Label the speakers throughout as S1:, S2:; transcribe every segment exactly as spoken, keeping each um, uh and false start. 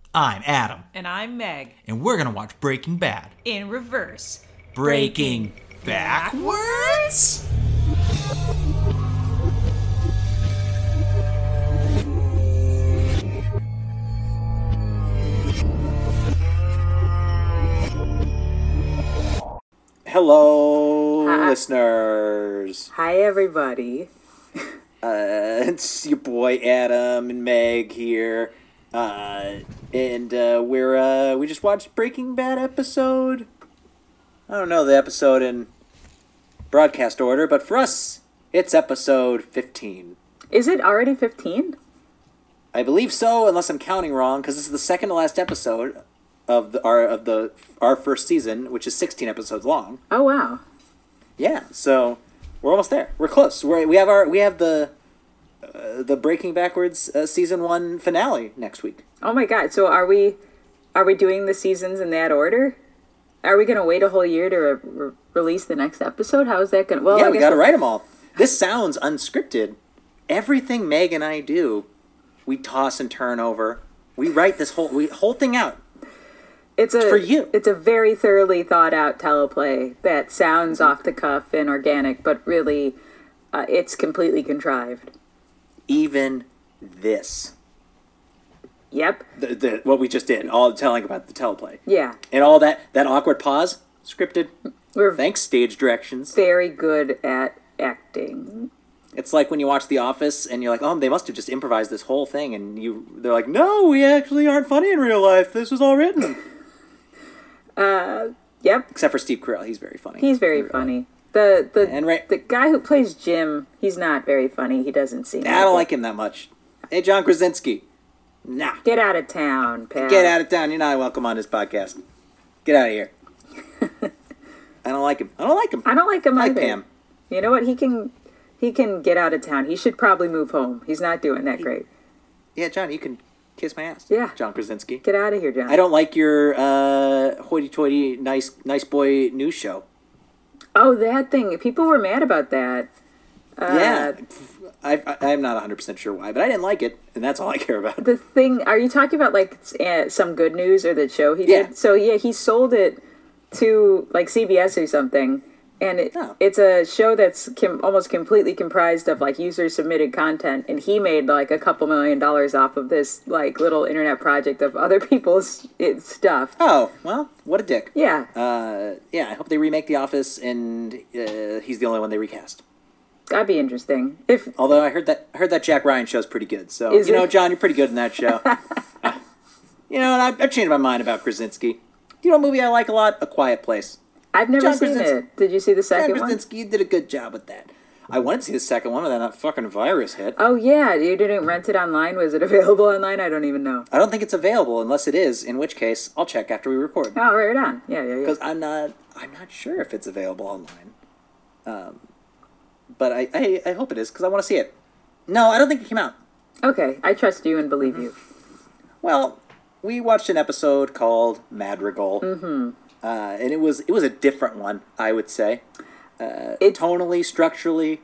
S1: I'm Adam.
S2: And I'm Meg.
S1: And we're going to watch Breaking Bad.
S2: In reverse.
S1: Breaking, Breaking backwards?
S3: Hello,
S4: Hi.
S3: listeners.
S4: Hi, everybody.
S3: Uh, it's your boy Adam and Meg here, uh, and uh, we're uh, we just watched Breaking Bad episode. I don't know the episode in broadcast order, but for us, it's episode fifteen.
S4: Is it already fifteen?
S3: I believe so, unless I'm counting wrong, because this is the second to last episode of the our of the our first season, which is sixteen episodes long.
S4: Oh wow!
S3: Yeah, so we're almost there. We're close. We're, we have our we have the uh, the Breaking Backwards uh, season one finale next week.
S4: Oh my god! So are we are we doing the seasons in that order? Are we gonna wait a whole year to re- re- release the next episode? How is that gonna? Well,
S3: yeah,
S4: I
S3: we
S4: guess
S3: got to
S4: we'll...
S3: write them all. This sounds unscripted. Everything Meg and I do, we toss and turn over. We write this whole we whole thing out.
S4: It's a
S3: for you.
S4: It's a very thoroughly thought out teleplay that sounds off the cuff and organic, but really, uh, it's completely contrived.
S3: Even this.
S4: Yep.
S3: The, the what we just did, all telling about the teleplay.
S4: Yeah.
S3: And all that that awkward pause, scripted.
S4: We're
S3: Thanks, stage directions.
S4: very good at acting.
S3: It's like when you watch The Office and you're like, oh, they must have just improvised this whole thing, and you they're like, no, we actually aren't funny in real life. This was all written.
S4: Uh, yep.
S3: Except for Steve Carell, he's very funny.
S4: He's very funny. The the
S3: And right-
S4: the guy who plays Jim, he's not very funny. He doesn't seem.
S3: I don't
S4: it.
S3: like him that much. Hey, John Krasinski. Nah.
S4: Get out of town, pal.
S3: Get out of town. You're not welcome on this podcast. Get out of here. I don't like him. I don't like him.
S4: I don't like him
S3: I like
S4: either.
S3: Pam.
S4: You know what? He can he can get out of town. He should probably move home. He's not doing that great.
S3: Yeah, John, you can kiss my ass.
S4: Yeah.
S3: John Krasinski.
S4: Get out of here, John.
S3: I don't like your uh, hoity-toity, nice, nice boy news show.
S4: Oh, that thing. People were mad about that. Uh,
S3: yeah. I, I, I'm not one hundred percent sure why, but I didn't like it, and that's all I care about.
S4: The thing. Are you talking about like uh, some good news or the show he
S3: Yeah.
S4: did? So yeah, he sold it to like C B S or something. And it,
S3: Oh.
S4: it's a show that's com- almost completely comprised of like user submitted content, and he made like a couple million dollars off of this like little internet project of other people's it, stuff.
S3: Oh, well, what a dick.
S4: Yeah,
S3: Uh, yeah, I hope they remake The Office, and uh, he's the only one they recast.
S4: that'd be interesting. If
S3: Although I heard that heard that Jack Ryan show's pretty good, so
S4: Is
S3: you know,
S4: it?
S3: John, you're pretty good in that show. You know, and I, I've changed my mind about Krasinski. You know, a movie I like a lot, A Quiet Place.
S4: I've never
S3: John
S4: seen
S3: Krasinski-
S4: it, did you see the
S3: John
S4: second one?
S3: Krasinski, you did a good job with that. I wanted to see the second one, but then that fucking virus hit.
S4: Oh yeah, you didn't rent it online. Was it available online? I don't even know.
S3: I don't think it's available unless it is, in which case I'll check after we record.
S4: Oh, right on. Yeah, yeah, yeah.
S3: Because I'm not, I'm not sure if it's available online. Um, but I, I, I hope it is because I want to see it. No, I don't think it came out.
S4: Okay, I trust you and believe you.
S3: Well, we watched an episode called Madrigal,
S4: Mm-hmm.
S3: uh, and it was it was a different one, I would say. Uh,
S4: It-
S3: tonally, structurally.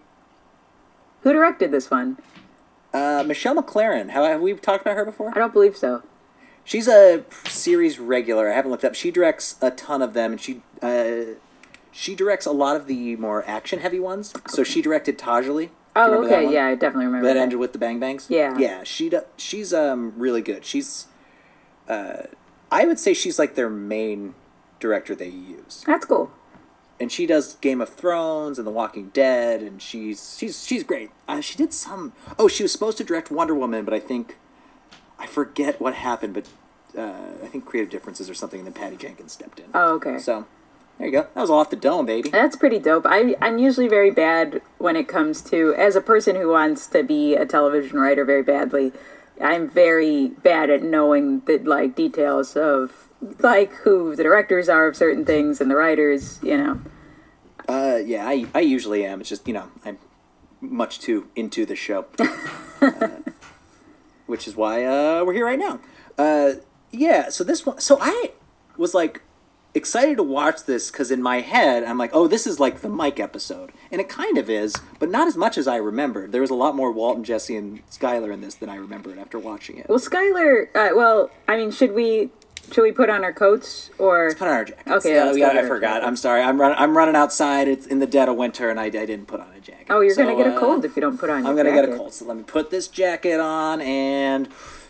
S4: Who directed this one?
S3: Uh, Michelle McLaren. Have, have we talked about her before?
S4: I don't believe so.
S3: She's a series regular. I haven't looked up. She directs a ton of them, and she uh, she directs a lot of the more action heavy ones. So she directed Tajali.
S4: Oh, okay, yeah, I definitely remember
S3: That
S4: that.
S3: ended with the Bang Bangs.
S4: Yeah.
S3: yeah. She do, she's um really good. She's, uh, I would say she's like their main director they use,
S4: That's cool.
S3: and she does Game of Thrones and The Walking Dead, and she's she's she's great. Uh, she did some. Oh, she was supposed to direct Wonder Woman, but I think I forget what happened. But uh, I think creative differences or something, and then Patty Jenkins stepped in.
S4: Oh, okay.
S3: So there you go. That was all off the dome, baby.
S4: That's pretty dope. I, I'm usually very bad when it comes to, as a person who wants to be a television writer very badly, I'm very bad at knowing the, like, details of, like, who the directors are of certain things and the writers, you know.
S3: Uh, yeah, I I usually am. It's just, you know, I'm much too into the show, uh, which is why uh, we're here right now. Uh, yeah. So this one. So I was like, excited to watch this because in my head, I'm like, oh, this is like the Mike episode. And it kind of is, but not as much as I remembered. There was a lot more Walt and Jesse and Skylar in this than I remembered after watching it.
S4: Well, Skylar, uh, well, I mean, should we should we put on our coats or
S3: Let's put on our jackets.
S4: Okay,
S3: yeah,
S4: let's
S3: yeah,
S4: put on
S3: I
S4: our
S3: forgot.
S4: jackets.
S3: I'm sorry. I'm running. I'm running outside. It's in the dead of winter, and I, I didn't put on a jacket.
S4: Oh, you're
S3: So,
S4: gonna get a
S3: uh,
S4: cold if you don't put on your
S3: I'm gonna
S4: jacket.
S3: get a cold. So let me put this jacket on and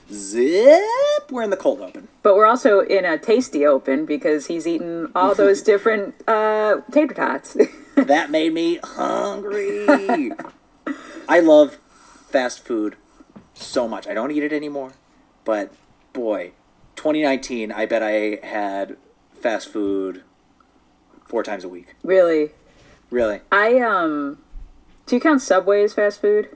S3: zip. We're in the cold open.
S4: But we're also in a tasty open because he's eaten all those different uh, tater tots.
S3: That made me hungry. I love fast food so much. I don't eat it anymore, but boy, twenty nineteen, I bet I had fast food four times a week.
S4: Really,
S3: Really?
S4: I um, do you count Subway as fast food?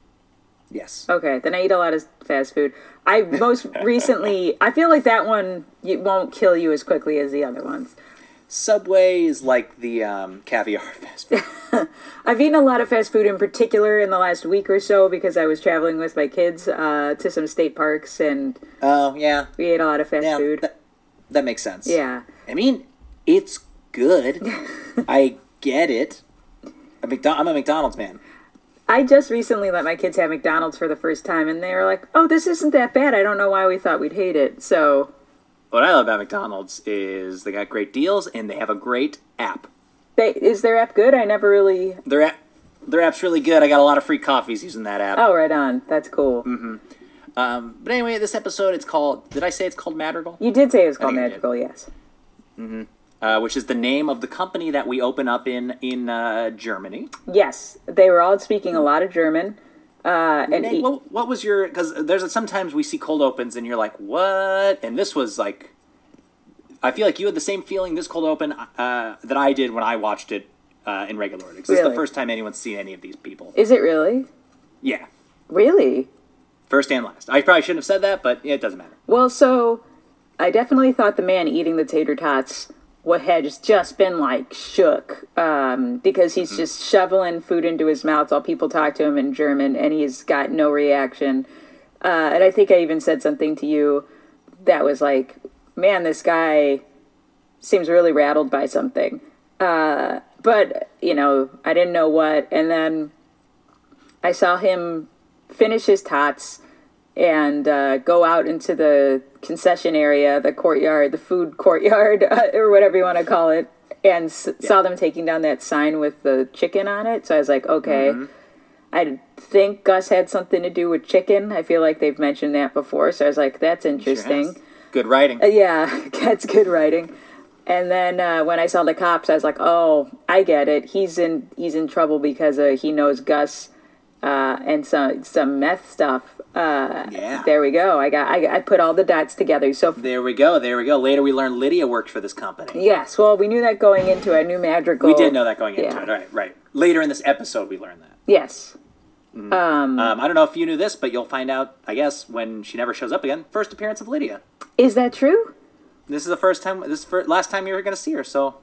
S3: Yes.
S4: Okay, then I eat a lot of fast food. I most recently, I feel like that one you, won't kill you as quickly as the other ones.
S3: Subway is like the um, caviar fast food.
S4: I've eaten a lot of fast food in particular in the last week or so because I was traveling with my kids uh, to some state parks and
S3: Oh, yeah.
S4: we ate a lot of fast
S3: Yeah,
S4: food.
S3: that, that makes sense.
S4: Yeah.
S3: I mean, it's good. I get it. A McDo- I'm a McDonald's man.
S4: I just recently let my kids have McDonald's for the first time and they were like, oh, this isn't that bad. I don't know why we thought we'd hate it. So
S3: What I love about McDonald's is they got great deals and they have a great app.
S4: they, is their app good? I never really...
S3: Their app, their app's really good. I got a lot of free coffees using that app.
S4: Oh, right on. That's cool.
S3: Mm-hmm. Um, but anyway, this episode, it's called, did I say it's called Madrigal?
S4: You did say it was called
S3: think I did.
S4: Magical, yes.
S3: Uh, which is the name of the company that we open up in, in uh, Germany.
S4: Yes, they were all speaking a lot of German. Uh, and
S3: Nate,
S4: e-
S3: what, what was your, because there's sometimes we see cold opens and you're like, what? And this was like, I feel like you had the same feeling this cold open uh, that I did when I watched it uh, in regular order. 'Cause this is
S4: Really?
S3: the first time anyone's seen any of these people.
S4: is it really?
S3: Yeah.
S4: Really?
S3: First and last. I probably shouldn't have said that, but it doesn't matter.
S4: Well, so I definitely thought the man eating the tater tots what had just been like shook um, because he's just shoveling food into his mouth while people talk to him in German and he's got no reaction. Uh, and I think I even said something to you that was like, man, this guy seems really rattled by something. Uh, but, you know, I didn't know what. And then I saw him finish his tots and uh, go out into the concession area, the courtyard, the food courtyard, uh, or whatever you want to call it, and s-
S3: Yeah.
S4: saw them taking down that sign with the chicken on it. So I was like, okay. I think Gus had something to do with chicken. I feel like they've mentioned that before. So I was like, that's interesting.
S3: Sure has. Good writing.
S4: Uh, yeah, that's good writing. And then uh, when I saw the cops, I was like, "Oh, I get it. He's in he's in trouble because uh, he knows Gus uh, and some some meth stuff." Uh,
S3: Yeah.
S4: There we go. I got I, I put all the dots together. So
S3: There we go. There we go. Later we learned Lydia worked for this company.
S4: yes, well, we knew that going into it. I knew Madrigal.
S3: We did know that going into
S4: Yeah.
S3: it. Right, right. Later in this episode we learned that.
S4: Yes.
S3: Um, I don't know if you knew this, but you'll find out, I guess, when she never shows up again. First appearance of Lydia.
S4: Is that true?
S3: This is the first time, this is the last time you were going to see her, so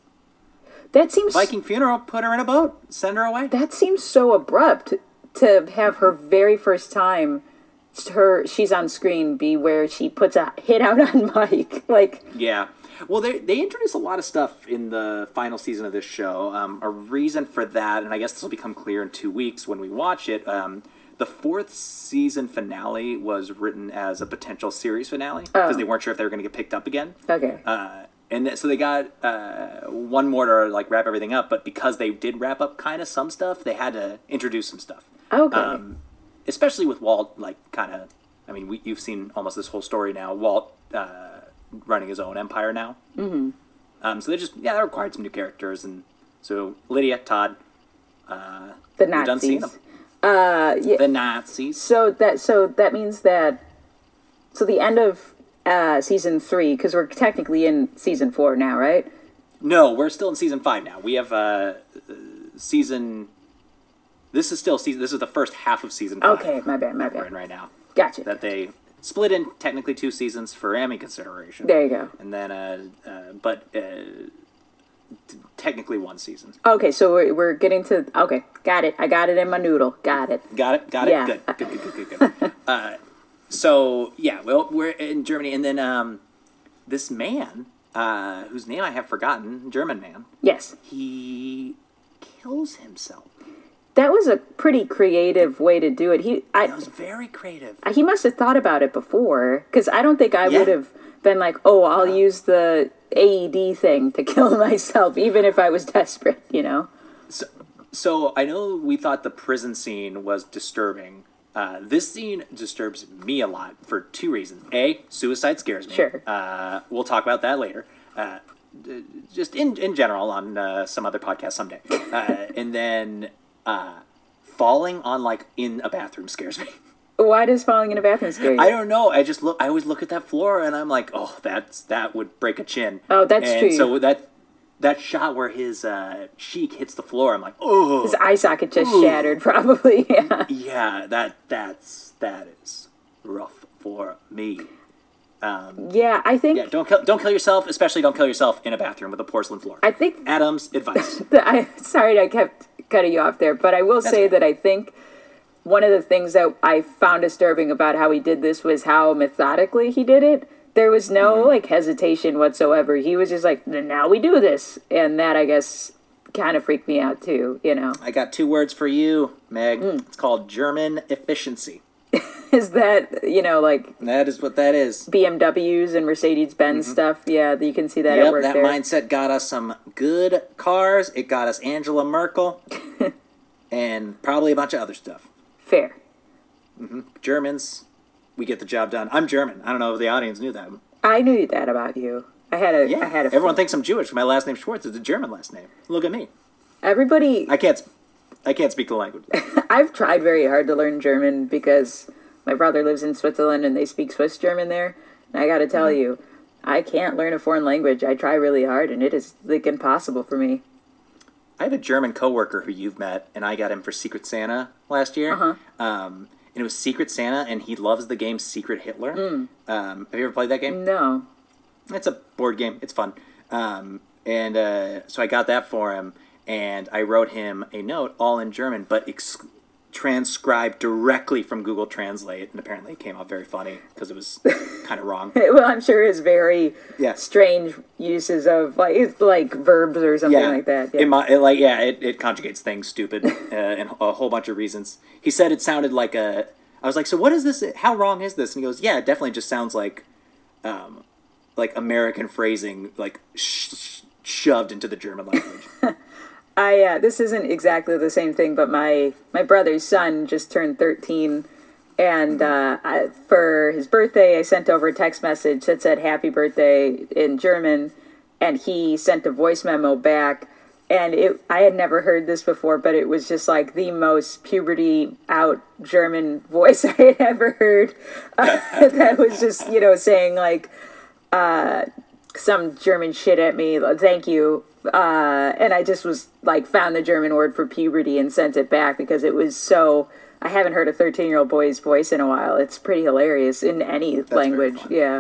S4: That seems
S3: Viking funeral, put her in a boat, send her away.
S4: that seems so abrupt to have her very first time. Her she's on screen be where she puts a hit out on Mike. Like
S3: Yeah. Well, they they introduce a lot of stuff in the final season of this show. Um, a reason for that, and I guess this will become clear in two weeks when we watch it. Um, the fourth season finale was written as a potential series finale because they weren't sure if they were going to get picked up again.
S4: okay.
S3: Uh, and th- so they got uh, one more to like wrap everything up, but because they did wrap up kind of some stuff, they had to introduce some stuff.
S4: Okay.
S3: Um, especially with Walt, like kind of. I mean, we, you've seen almost this whole story now. Walt uh, running his own empire now. Mm-hmm. Um, so they just yeah, they required some new characters, and so Lydia, Todd, uh,
S4: the
S3: we're done seeing
S4: Nazis.
S3: them.
S4: Uh, yeah.
S3: The Nazis.
S4: So that so that means that so the end of uh, season three because we're technically in season four now, right?
S3: No, we're still in season five now. We have uh, uh, season. This is still season. This is the first half of season five.
S4: Okay, my bad, my
S3: We're in
S4: bad.
S3: right now.
S4: Gotcha.
S3: That they split in technically two seasons for Emmy consideration.
S4: There you go.
S3: And then, uh, uh, but uh, t- technically one season.
S4: Okay, so we're we're getting to okay, got it. I got it in my noodle. Got it.
S3: Got it. Got it.
S4: Yeah.
S3: Good. Good. Good. Good. Good. good. uh, so yeah, well, we're in Germany, and then um, this man uh, whose name I have forgotten, German man,
S4: Yes.
S3: he kills himself.
S4: That was a pretty creative way to do it. He I
S3: That was very creative.
S4: he must have thought about it before, because I don't think I
S3: Yeah.
S4: would have been like, oh, I'll use the A E D thing to kill myself, even if I was desperate, you know?
S3: So, so I know we thought the prison scene was disturbing. Uh, this scene disturbs me a lot for two reasons. A, suicide scares me.
S4: Sure.
S3: Uh, we'll talk about that later. Uh, d- just in, in general on uh, some other podcast someday. Uh, and then uh, falling on, like, in a bathroom scares me.
S4: Why does falling in a bathroom scare you?
S3: I don't know. I just look. I always look at that floor and I'm like, oh, that's that would break a chin.
S4: Oh, that's
S3: and
S4: true.
S3: So that that shot where his uh, cheek hits the floor, I'm like, oh,
S4: His eye socket just
S3: Ooh.
S4: shattered, probably. Yeah.
S3: yeah, that that's that is rough for me.
S4: Yeah, I think
S3: Yeah, don't kill don't kill yourself, especially don't kill yourself in a bathroom with a porcelain floor.
S4: I think
S3: Adam's advice.
S4: that I sorry I kept cutting you off there, but I will say
S3: okay.
S4: that I think one of the things that I found disturbing about how he did this was how methodically he did it. There was no
S3: Mm-hmm.
S4: like hesitation whatsoever. He was just like, now we do this, and that I guess kind of freaked me out too. You know,
S3: I got two words for you, Meg.
S4: Hmm.
S3: It's called German efficiency.
S4: is that you know like
S3: That is what that is.
S4: B M Ws and Mercedes Benz stuff? Yeah, you can see that at
S3: Yep,
S4: work
S3: that
S4: there.
S3: mindset got us some good cars. It got us Angela Merkel, and probably a bunch of other stuff.
S4: Fair.
S3: Germans, we get the job done. I'm German. I don't know if the audience knew that.
S4: I knew that about you. I had a.
S3: Yeah,
S4: I had a.
S3: everyone thinks I'm Jewish. My last name Schwartz is a German last name. Look at me.
S4: Everybody.
S3: I can't. I can't speak the language.
S4: I've tried very hard to learn German because my brother lives in Switzerland and they speak Swiss German there. And I got to tell you, I can't learn a foreign language. I try really hard, and it is like impossible for me.
S3: I have a German coworker who you've met, and I got him for Secret Santa last year.
S4: Uh-huh.
S3: Um, and it was Secret Santa, and he loves the game Secret Hitler. Um, have you ever played that game?
S4: No.
S3: It's a board game. It's fun. Um, and uh, so I got that for him, and I wrote him a note, all in German, but ex- transcribed directly from Google Translate, and apparently it came out very funny because it was kind of wrong.
S4: Well, I'm sure his very
S3: Yeah.
S4: strange uses of like like verbs or something
S3: Yeah,
S4: like that.
S3: It,
S4: Yeah.
S3: mi- it, like yeah, it, it conjugates things stupid, uh, and a whole bunch of reasons. He said it sounded like a. I was like, so what is this? How wrong is this? And he goes, yeah, it definitely just sounds like, um, like American phrasing, like sh- sh- shoved into the German language.
S4: I uh, this isn't exactly the same thing, but my my brother's son just turned thirteen, and uh, I, for his birthday, I sent over a text message that said "Happy Birthday" in German, and he sent a voice memo back. And it, I had never heard this before, but it was just like the most puberty out German voice I had ever heard. Uh, that was just, you know, saying like uh, some German shit at me. Thank you. Uh, and I just was like, found the German word for puberty and sent it back because it was so. I haven't heard a thirteen year old boy's voice in a while. It's pretty hilarious in any
S3: very
S4: language.
S3: fun.
S4: Yeah.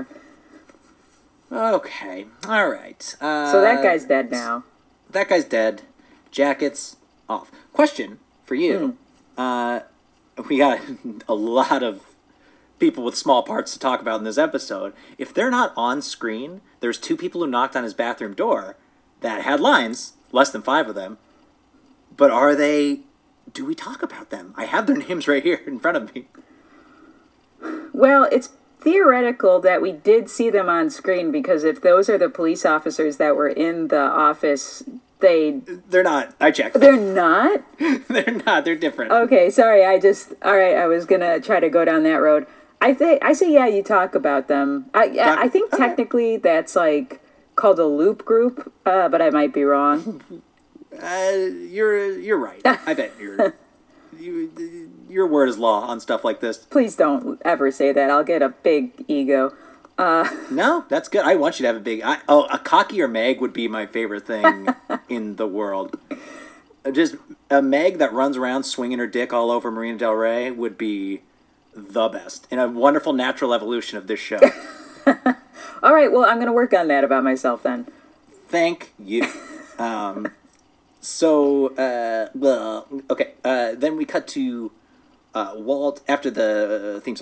S3: Okay, all right. Uh,
S4: So that guy's dead now.
S3: That guy's dead. Jackets off. Question for you. Uh, we got a lot of people with small parts to talk about in this episode. If they're not on screen, there's two people who knocked on his bathroom door that had lines, less than five of them. But are they... Do we talk about them? I have their names right here in front of me.
S4: Well, it's theoretical that we did see them on screen because if those are the police officers that were in the office, they
S3: They're not. I checked.
S4: they're not.
S3: They're not. They're different.
S4: Okay, sorry. I just all right. I was gonna try to go down that road. I think I say yeah. You talk about them. I yeah,
S3: Talk-
S4: I think
S3: okay.
S4: technically that's like called a loop group, uh, but I might be wrong.
S3: Uh, you're you're right. I bet you're you, your word is law on stuff like this.
S4: Please don't ever say that. I'll get a big ego.
S3: No, that's good. I want you to have a big. I, oh, a cocky or Meg would be my favorite thing in the world. Just a Meg that runs around swinging her dick all over Marina Del Rey would be the best, and a wonderful natural evolution of this show.
S4: All right. Well, I'm gonna work on that about myself then.
S3: Thank you. Um, so, uh, well, okay. Uh, then we cut to uh, Walt after the theme song.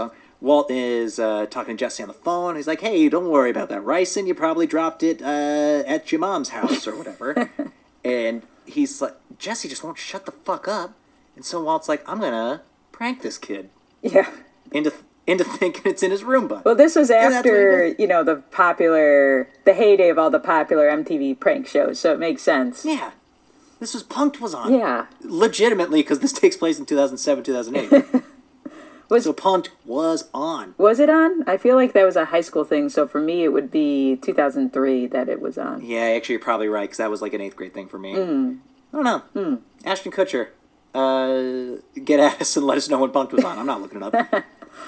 S3: Walt is uh, talking to Jesse on the phone. He's like, hey, don't worry about that ricin. You probably dropped it uh, at your mom's house or whatever. And he's like, Jesse just won't shut the fuck up. And so Walt's like, I'm going to prank this kid
S4: Yeah.
S3: into into thinking it's in his Roomba.
S4: Well, this was
S3: And that's what he
S4: after,
S3: does.
S4: you know, the popular, the heyday of all the popular M T V prank shows, so it makes sense.
S3: Yeah. This was Punked was on.
S4: Yeah.
S3: Legitimately, because this takes place in two thousand seven, two thousand eight.
S4: Was
S3: So Punked was on.
S4: was it on? I feel like that was a high school thing, so for me it would be two thousand three that it was on.
S3: Yeah, actually, you're probably right, because that was like an eighth grade thing for me.
S4: Mm.
S3: I don't know.
S4: Mm.
S3: Ashton Kutcher, uh, get at us and let us know when Punked was on. I'm not looking it up.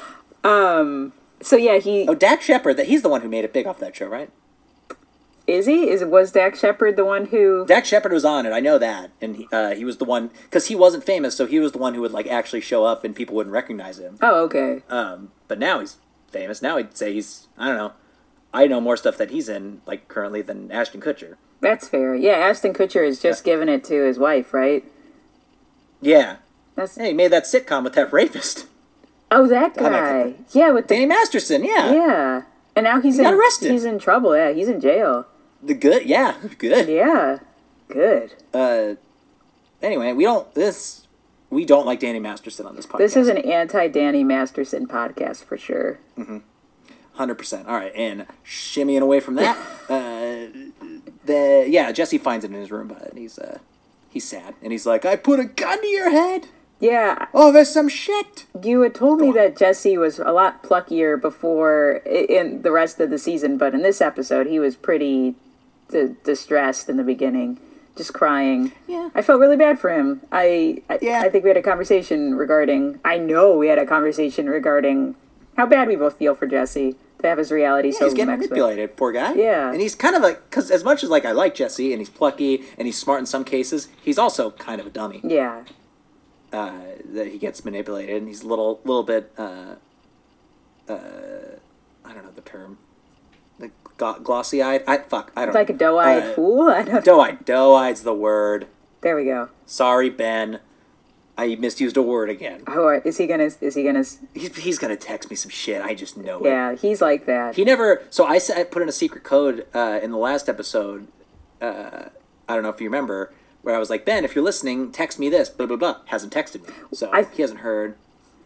S4: So yeah, he
S3: Oh, Dak Shepard, that he's the one who made it big off that show, right?
S4: is he? Is was Dak Shepard the one who?
S3: Dak Shepard was on it, I know that. And he, uh, he was the one, because he wasn't famous, so he was the one who would like actually show up and people wouldn't recognize him.
S4: Oh, okay.
S3: Um, but now he's famous. Now I'd say he's, I don't know, I know more stuff that he's in, like, currently than Ashton Kutcher.
S4: That's fair. Yeah, Ashton Kutcher is just giving it to his wife, right?
S3: Yeah.
S4: That's
S3: Hey, he made that sitcom with that rapist.
S4: oh, that
S3: God, I
S4: guy.
S3: could-
S4: Yeah, with the
S3: Danny Masterson, yeah.
S4: yeah, and now he's
S3: He got
S4: in
S3: arrested.
S4: he's in trouble. Yeah, he's in jail.
S3: The good, yeah, good.
S4: Yeah, good.
S3: Uh, anyway, we don't, this, we don't like Danny Masterson on this podcast.
S4: This is an anti-Danny Masterson podcast for sure.
S3: one hundred percent. All right, and shimmying away from that, uh, the, yeah, Jesse finds it in his room, but he's, uh, he's sad. And he's like, I put a gun to your head
S4: Yeah,
S3: over some shit.
S4: you had told me
S3: Go on.
S4: that Jesse was a lot pluckier before i- in the rest of the season, but in this episode he was pretty d- distressed in the beginning, just crying.
S3: Yeah.
S4: I felt really bad for him. I I,
S3: Yeah.
S4: I think we had a conversation regarding. I know we had a conversation regarding how bad we both feel for Jesse to have his reality
S3: Yeah,
S4: so
S3: he's getting
S4: mixed with-
S3: manipulated, poor guy.
S4: Yeah.
S3: And he's kind of like, because as much as, like, I like Jesse, and he's plucky, and he's smart in some cases, he's also kind of a dummy.
S4: Yeah,
S3: Uh, that he gets manipulated, and he's a little, little bit, uh, uh, I don't know the term. Like, gl- glossy-eyed? I, fuck, I don't
S4: like a
S3: know.
S4: doe-eyed
S3: Uh,
S4: fool. I don't.
S3: Doe-eyed. Doe-eyed's the word.
S4: There we go.
S3: Sorry, Ben. I misused a word again.
S4: Oh, is he gonna? Is he gonna?
S3: He's, he's gonna text me some shit. I just know it.
S4: Yeah, he's like that.
S3: He never. So I, said, I put in a secret code uh, in the last episode. Uh, I don't know if you remember, where I was like, Ben, if you're listening, text me this. Blah blah blah. Hasn't texted me, so
S4: I-
S3: he hasn't heard.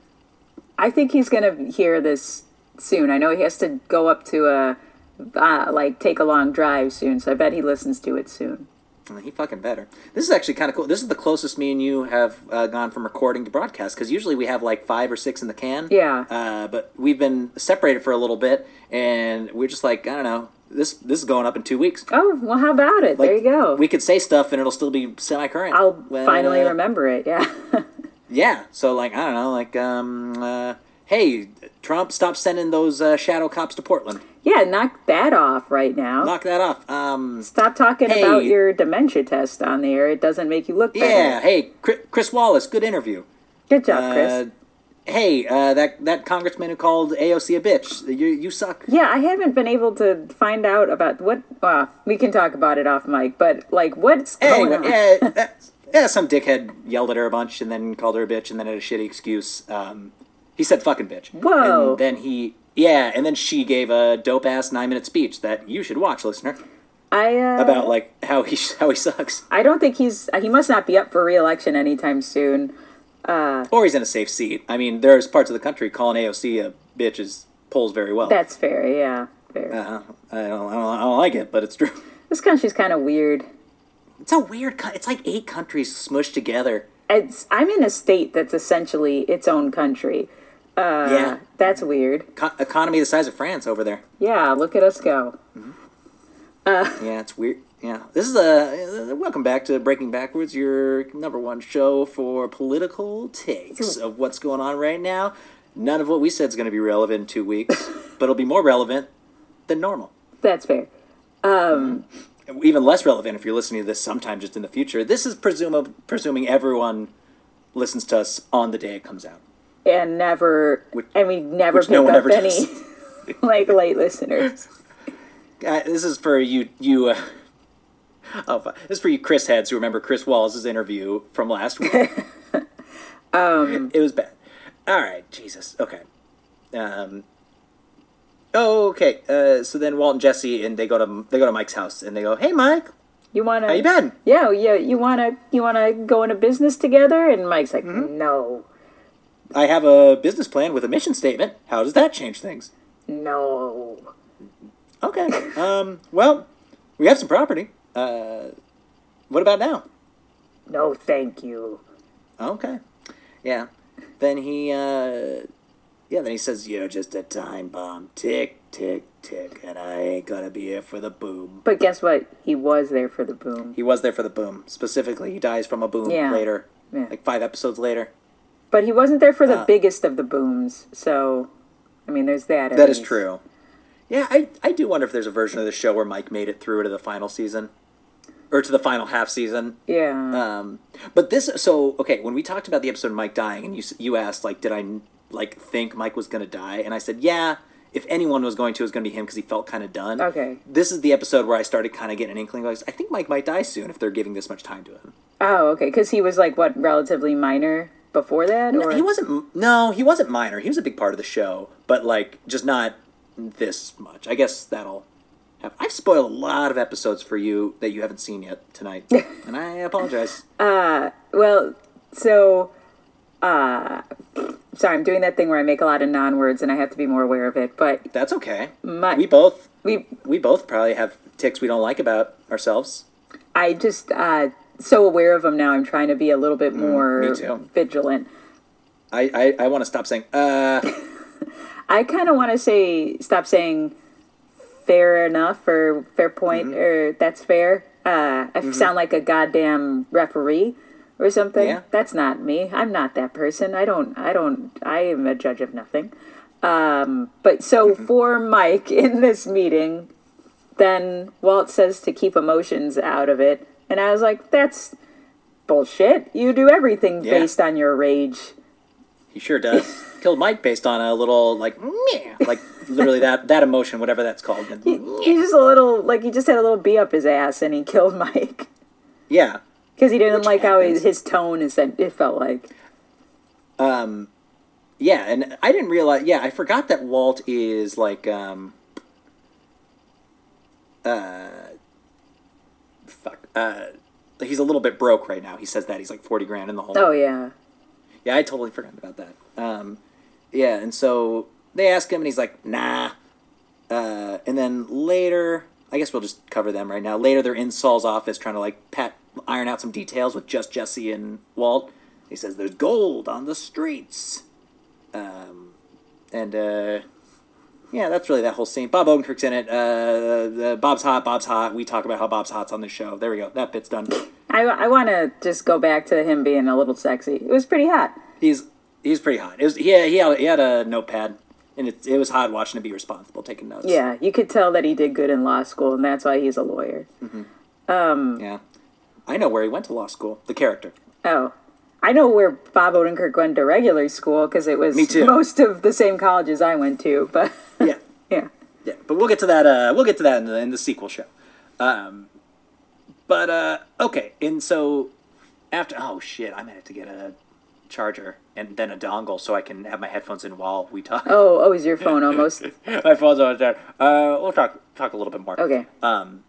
S4: I think he's gonna hear this soon. I know he has to go up to a, uh, like, take a long drive soon. So I bet he listens to it soon.
S3: He fucking better. This is actually kind of cool. This is the closest me and you have uh, gone from recording to broadcast, because usually we have like five or six in the can.
S4: Yeah.
S3: Uh, but we've been separated for a little bit, and we're just like, I don't know. This this is going up in two weeks.
S4: Oh well, how about it?
S3: Like,
S4: there you go.
S3: We could say stuff and it'll still be semi-current.
S4: I'll
S3: Well,
S4: finally
S3: uh,
S4: remember it. Yeah.
S3: Yeah. So like, I don't know. Like, um, uh, hey, Trump, stop sending those uh, shadow cops to Portland.
S4: Yeah. Knock that off right now.
S3: Knock that off. Um,
S4: Stop talking
S3: Hey.
S4: about your dementia test on the air. It doesn't make you look better.
S3: yeah. Hey, Chri- Chris Wallace, good interview.
S4: Good job,
S3: Uh,
S4: Chris.
S3: Hey, uh, that that congressman who called A O C a bitch. You you suck.
S4: Yeah, I haven't been able to find out about what. Uh, we can talk about it off mic, but like, what's going on?
S3: Anyway, yeah, uh, yeah, some dickhead yelled at her a bunch and then called her a bitch and then had a shitty excuse. Um, he said fucking bitch.
S4: Whoa.
S3: And then he, yeah, and then she gave a dope ass nine minute speech that you should watch, listener,
S4: I uh,
S3: about like how he how he sucks,
S4: I don't think he's. He must not be up for re-election anytime soon.
S3: or he's in a safe seat. I mean, there's parts of the country calling A O C a bitch is polls very well.
S4: That's fair. Yeah, fair.
S3: uh, I don't, I don't I don't like it, but it's true.
S4: This country's kind of weird.
S3: It's a weird. co- It's like eight countries smushed together.
S4: It's. I'm in a state that's essentially its own country. Uh,
S3: Yeah.
S4: That's weird.
S3: Co- economy the size of France over there.
S4: Yeah, look at us go.
S3: Yeah, it's weird. Yeah, this is a uh, welcome back to Breaking Backwards, your number one show for political takes of what's going on right now. None of what we said is going to be relevant in two weeks, but it'll be more relevant than normal.
S4: That's fair.
S3: Even less relevant if you're listening to this sometime just in the future. This is presumab- presuming everyone listens to us on the day it comes out.
S4: And never.
S3: Which-
S4: and we never
S3: which
S4: pick
S3: no one
S4: up
S3: ever
S4: any
S3: does.
S4: like late listeners.
S3: Uh, this is for you. You. Uh, oh, fuck. This is for you, Chris heads who remember Chris Wallace's interview from last week. um, it was bad. All right, Jesus. Okay. Um, oh, okay. Uh, so then Walt and Jesse and they go to they go to Mike's house and they go, "Hey, Mike,
S4: You wanna?
S3: how you been?"
S4: Yeah, yeah. You wanna? You wanna go into business together? And Mike's like,
S3: Mm-hmm.
S4: no,
S3: I have a business plan with a mission statement. How does that change things?
S4: no.
S3: Okay. Um. Well, we have some property. Uh, what about now?
S4: No, thank you.
S3: Okay. Yeah. Then he, uh, yeah, then he says, "You're just a time bomb. Tick, tick, tick, and I ain't gonna be here for the boom."
S4: But guess what? He was there for the boom.
S3: He was there for the boom. Specifically, he dies from a boom
S4: Yeah.
S3: later.
S4: Yeah.
S3: Like five episodes later.
S4: But he wasn't there for the
S3: Uh,
S4: biggest of the booms. So, I mean, there's that. at
S3: That is
S4: least.
S3: true. Yeah, I, I do wonder if there's a version of the show where Mike made it through to the final season. Or to the final half season.
S4: Yeah.
S3: Um, but this, so, okay, when we talked about the episode of Mike dying, and you s- you asked, like, did I, like, think Mike was going to die? And I said, yeah, if anyone was going to, it was going to be him because he felt kind of done.
S4: Okay.
S3: This is the episode where I started kind of getting an inkling. Like, I think Mike might die soon if they're giving this much time to him.
S4: Oh, okay. Because he was like what, relatively minor before that, or
S3: He wasn't, no, he wasn't minor. He was a big part of the show, but, like, just not this much. I guess that'll have, I've spoiled a lot of episodes for you that you haven't seen yet tonight, and I apologize.
S4: well, so. Uh, sorry, I'm doing that thing where I make a lot of non-words, and I have to be more aware of it. But
S3: That's okay.
S4: My-
S3: we both
S4: we,
S3: we both probably have ticks we don't like about ourselves.
S4: I just uh, so aware of them now. I'm trying to be a little bit more
S3: me too.
S4: vigilant.
S3: I I, I want to stop saying uh.
S4: I kind of want to say stop saying fair enough or fair point
S3: Mm-hmm.
S4: or that's fair. Uh, I sound like a goddamn referee or something.
S3: Yeah.
S4: That's not me. I'm not that person. I don't. I don't. I am a judge of nothing. Um, but so
S3: Mm-hmm.
S4: for Mike in this meeting, then Walt says to keep emotions out of it, and I was like, that's bullshit. You do everything
S3: Yeah.
S4: based on your rage.
S3: He sure does. Killed Mike based on a little like meh, like literally that that emotion, whatever that's called.
S4: He just a little like he just had a little bee up his ass, and he killed Mike.
S3: Yeah.
S4: Because he didn't
S3: Which
S4: like how
S3: happens.
S4: his, his tone is. It felt like.
S3: Um, yeah, and I didn't realize. Yeah, I forgot that Walt is like um. Uh. Fuck. Uh, he's a little bit broke right now. He says that he's like forty grand in the hole.
S4: Oh yeah.
S3: Yeah, I totally forgot about that. Um, yeah, and so they ask him, and he's like, nah. Uh, and then later, I guess we'll just cover them right now. Later, they're in Saul's office trying to like pat iron out some details with just Jesse and Walt. He says, "There's gold on the streets," um, and uh, yeah, that's really that whole scene. Bob Odenkirk's in it. Uh, uh, Bob's hot. Bob's hot. We talk about how Bob's hot's on this show. There we go. That bit's done.
S4: I, I want to just go back to him being a little sexy. It was pretty hot.
S3: He's he's pretty hot. It was he had, he had, he had a notepad, and it it was hot watching him be responsible, taking notes.
S4: Yeah, you could tell that he did good in law school, and that's why he's a lawyer.
S3: Yeah. I know where he went to law school. The character.
S4: Oh, I know where Bob Odenkirk went to regular school because it was
S3: Me too.
S4: most of the same colleges I went to. But
S3: Yeah.
S4: yeah,
S3: Yeah. But we'll get to that. Uh, we'll get to that in the in the sequel show. Um, but uh, okay. And so after, oh shit, I might have to get a charger and then a dongle so I can have my headphones in while we talk.
S4: oh, oh, is your phone almost
S3: My phone's on there. Uh, we'll talk talk a little bit more.
S4: okay?
S3: Um.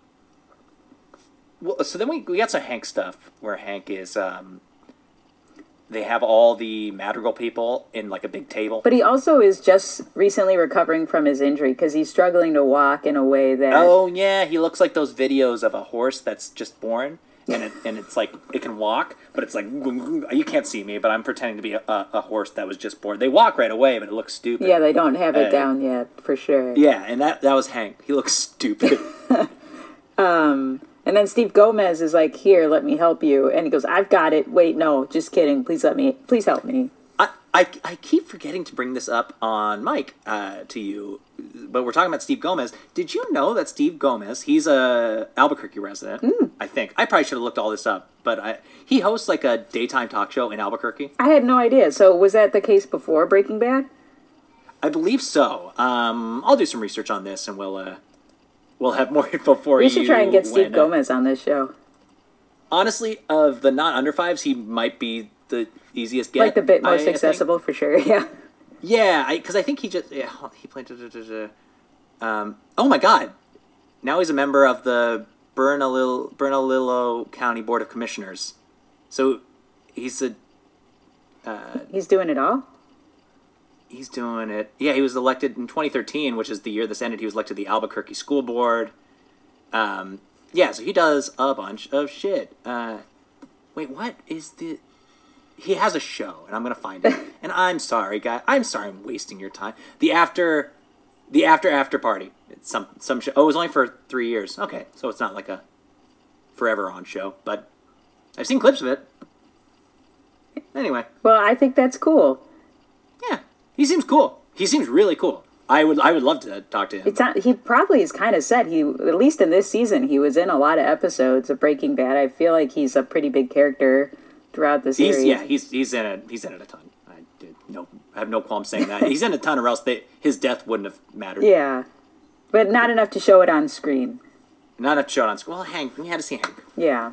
S3: Well, so then we we got some Hank stuff where Hank is um. They have all the Madrigal people in like a big table.
S4: But he also is just recently recovering from his injury because he's struggling to walk in a way that.
S3: Oh yeah, he looks like those videos of a horse that's just born, and it, and it's like it can walk, but it's like you can't see me, but I'm pretending to be a, a, a horse that was just born. They walk right away, but it looks stupid.
S4: Yeah, they don't have it
S3: Uh,
S4: down yet for sure.
S3: Yeah, and that that was Hank. He looks stupid.
S4: And then Steve Gomez is like, "Here, let me help you," and he goes, "I've got it. Wait, no, just kidding. Please let me. Please help me."
S3: I, I I keep forgetting to bring this up on Mike uh, to you, but we're talking about Steve Gomez. Did you know that Steve Gomez? He's a Albuquerque resident. I think I probably should have looked all this up, but I, he hosts like a daytime talk show in Albuquerque.
S4: I had no idea. So was that the case before Breaking Bad?
S3: I believe so. Um, I'll do some research on this, and we'll uh, we'll have more info for
S4: We
S3: you.
S4: should try and get Steve
S3: when, uh,
S4: Gomez on this show.
S3: honestly, of the not under fives, he might be the easiest get.
S4: Like the bit most
S3: I- I think.
S4: accessible for sure. Yeah.
S3: Yeah, because I, I think he just yeah, he played. Da, da, da, da. Um, oh my God! Now he's a member of the Bernalillo, Bernalillo County Board of Commissioners. So he's a
S4: He's doing it all?
S3: he's doing it. Yeah, he was elected in twenty thirteen, which is the year this ended. He was elected to the Albuquerque School Board. Um, yeah, so he does a bunch of shit. Uh, wait, what is the? He has a show, and I'm gonna find it. And I'm sorry, guy. I'm sorry, I'm wasting your time. The after, the after after party. It's some some show. Oh, it was only for three years. Okay, so it's not like a forever on show, but I've seen clips of it. Anyway,
S4: Well, I think that's cool.
S3: yeah, he seems cool. He seems really cool. I would I would love to talk to him.
S4: It's not, he probably is kind of set. He, at least in this season, he was in a lot of episodes of Breaking Bad. I feel like he's a pretty big character throughout the series.
S3: He's yeah, he's he's in it. He's in it a ton. I did no, I have no qualm saying that. He's in a ton, or else they, his death wouldn't have mattered.
S4: Yeah, but not enough to show it on screen.
S3: Not enough shown on screen. Well, Hank, we had to see Hank.
S4: Yeah.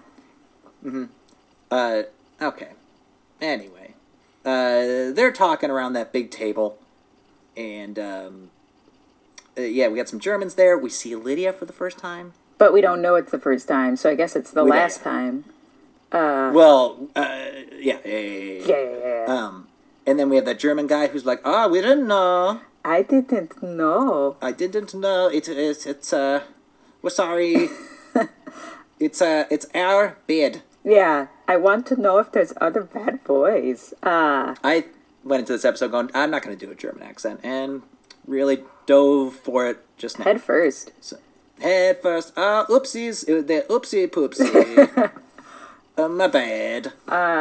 S3: Uh, okay. Anyway, uh, they're talking around that big table, and um, uh, yeah, we got some Germans there. We see Lydia for the first time.
S4: But we don't know it's the first time, so I guess it's the
S3: We
S4: last
S3: don't.
S4: time.
S3: Well, uh, yeah, yeah, yeah, yeah,
S4: Yeah, yeah, yeah.
S3: Um, and then we have that German guy who's like, "Ah, we didn't know.
S4: I didn't know.
S3: I didn't know. It's it's it's uh, we're sorry. it's uh, it's our bed."
S4: Yeah, I want to know if there's other bad boys. Uh,
S3: I went into this episode going, I'm not going to do a German accent, and really dove for it just now.
S4: head first.
S3: So, head first. Ah, oopsies. It was the oopsie poopsie. uh, my bad.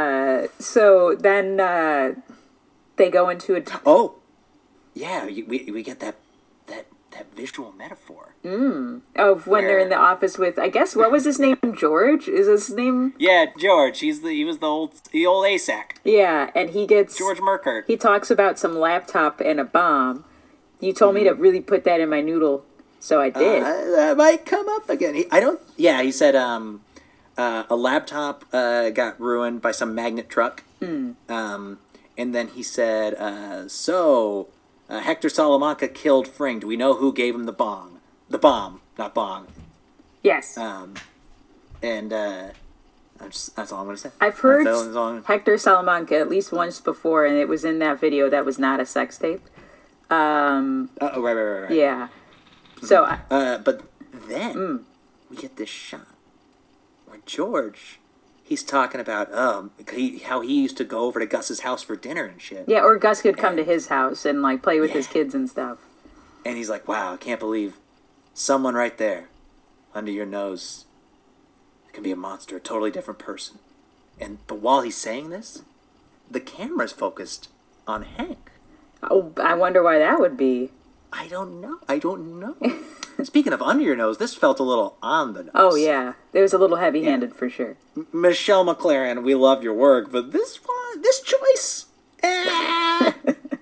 S4: So then uh, they go into a... T-
S3: Oh, yeah. You, we we get that that that visual metaphor.
S4: of when they're in the office with, I guess, what was his name? George? Is his name?
S3: Yeah, George. He's the he was the old the old A S A C.
S4: Yeah, and he gets...
S3: George Merkert.
S4: He talks about some laptop and a bomb. You told me to really put that in my noodle, so I did.
S3: Uh, that might come up again. He, I don't. Yeah, he said um, uh, a laptop uh, got ruined by some magnet truck. Um, and then he said, uh, "So uh, Hector Salamanca killed Fring. Do we know who gave him the bomb? The bomb, not bong."
S4: Yes.
S3: Um, and uh, I'm just, that's all I'm gonna say.
S4: I've heard
S3: That's all- that's all I'm-
S4: Hector Salamanca at least once before, and it was in that video that was not a sex tape. Um,
S3: Uh, oh, right, right, right, right.
S4: yeah. So, I-
S3: Uh, but then
S4: Mm.
S3: we get this shot where George, he's talking about um he, how he used to go over to Gus's house for dinner and shit.
S4: yeah, or Gus could come to his house and, like, play with his
S3: Yeah.
S4: kids and stuff.
S3: And he's like, wow, I can't believe someone right there under your nose can be a monster, a totally different person. And but while he's saying this, the camera's focused on Hank.
S4: Oh, I wonder why that would be.
S3: I don't know. I don't know. Speaking of under your nose, this felt a little on the nose.
S4: Oh, yeah. It was a little heavy-handed for sure.
S3: Michelle McLaren, we love your work, but this one, this choice, eh,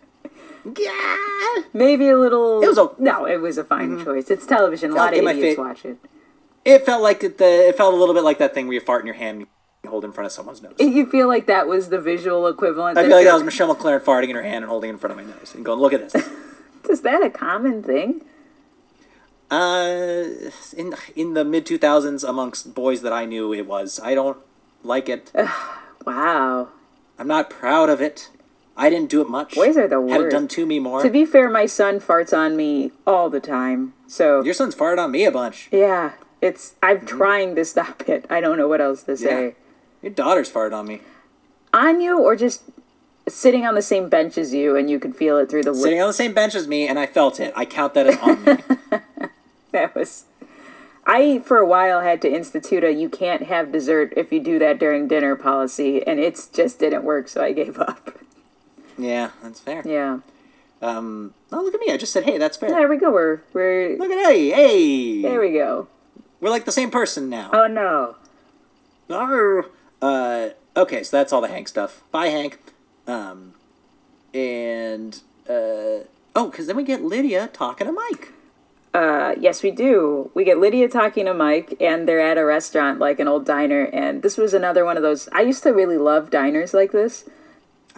S3: yeah,
S4: Maybe a little...
S3: It was a-
S4: No, it was a fine choice. It's television. A lot
S3: Okay,
S4: of
S3: my
S4: idiots
S3: fa-
S4: watch it.
S3: it felt like it, the, it felt a little bit like that thing where you fart in your hand and you hold it in front of someone's nose.
S4: You feel like that was the visual equivalent?
S3: I feel like that was Michelle McLaren farting in her hand and holding it in front of my nose and going, look at this.
S4: Is that a common thing?
S3: Uh, in in the mid two thousands, amongst boys that I knew, it was. I don't like it.
S4: Wow.
S3: I'm not proud of it. I didn't do it much.
S4: Boys are the
S3: Had it
S4: worst.
S3: done to me more.
S4: To be fair, my son farts on me all the time. So,
S3: Your son's farted on me a bunch.
S4: yeah, it's... I'm trying to stop it. I don't know what else to say.
S3: Yeah. Your daughter's farted on me.
S4: On you, or just sitting on the same bench as you and you could feel it through the wood?
S3: Sitting on the same bench as me, and I felt it. I count that as on me.
S4: That was... I, for a while, had to institute a you can't have dessert if you do that during dinner policy, and it just didn't work, so I gave up.
S3: Yeah, that's fair.
S4: Yeah.
S3: Um, oh, look at me. I just said, hey, that's fair.
S4: There we go. We're... we're
S3: Look at hey, hey.
S4: there we go.
S3: We're like the same person now.
S4: Oh, no.
S3: Arr. Uh, okay, so that's all the Hank stuff. Bye, Hank. Um, and, uh, oh, because then we get Lydia talking to Mike.
S4: Uh, yes, we do. We get Lydia talking to Mike, and they're at a restaurant, like an old diner, and this was another one of those... I used to really love diners like this.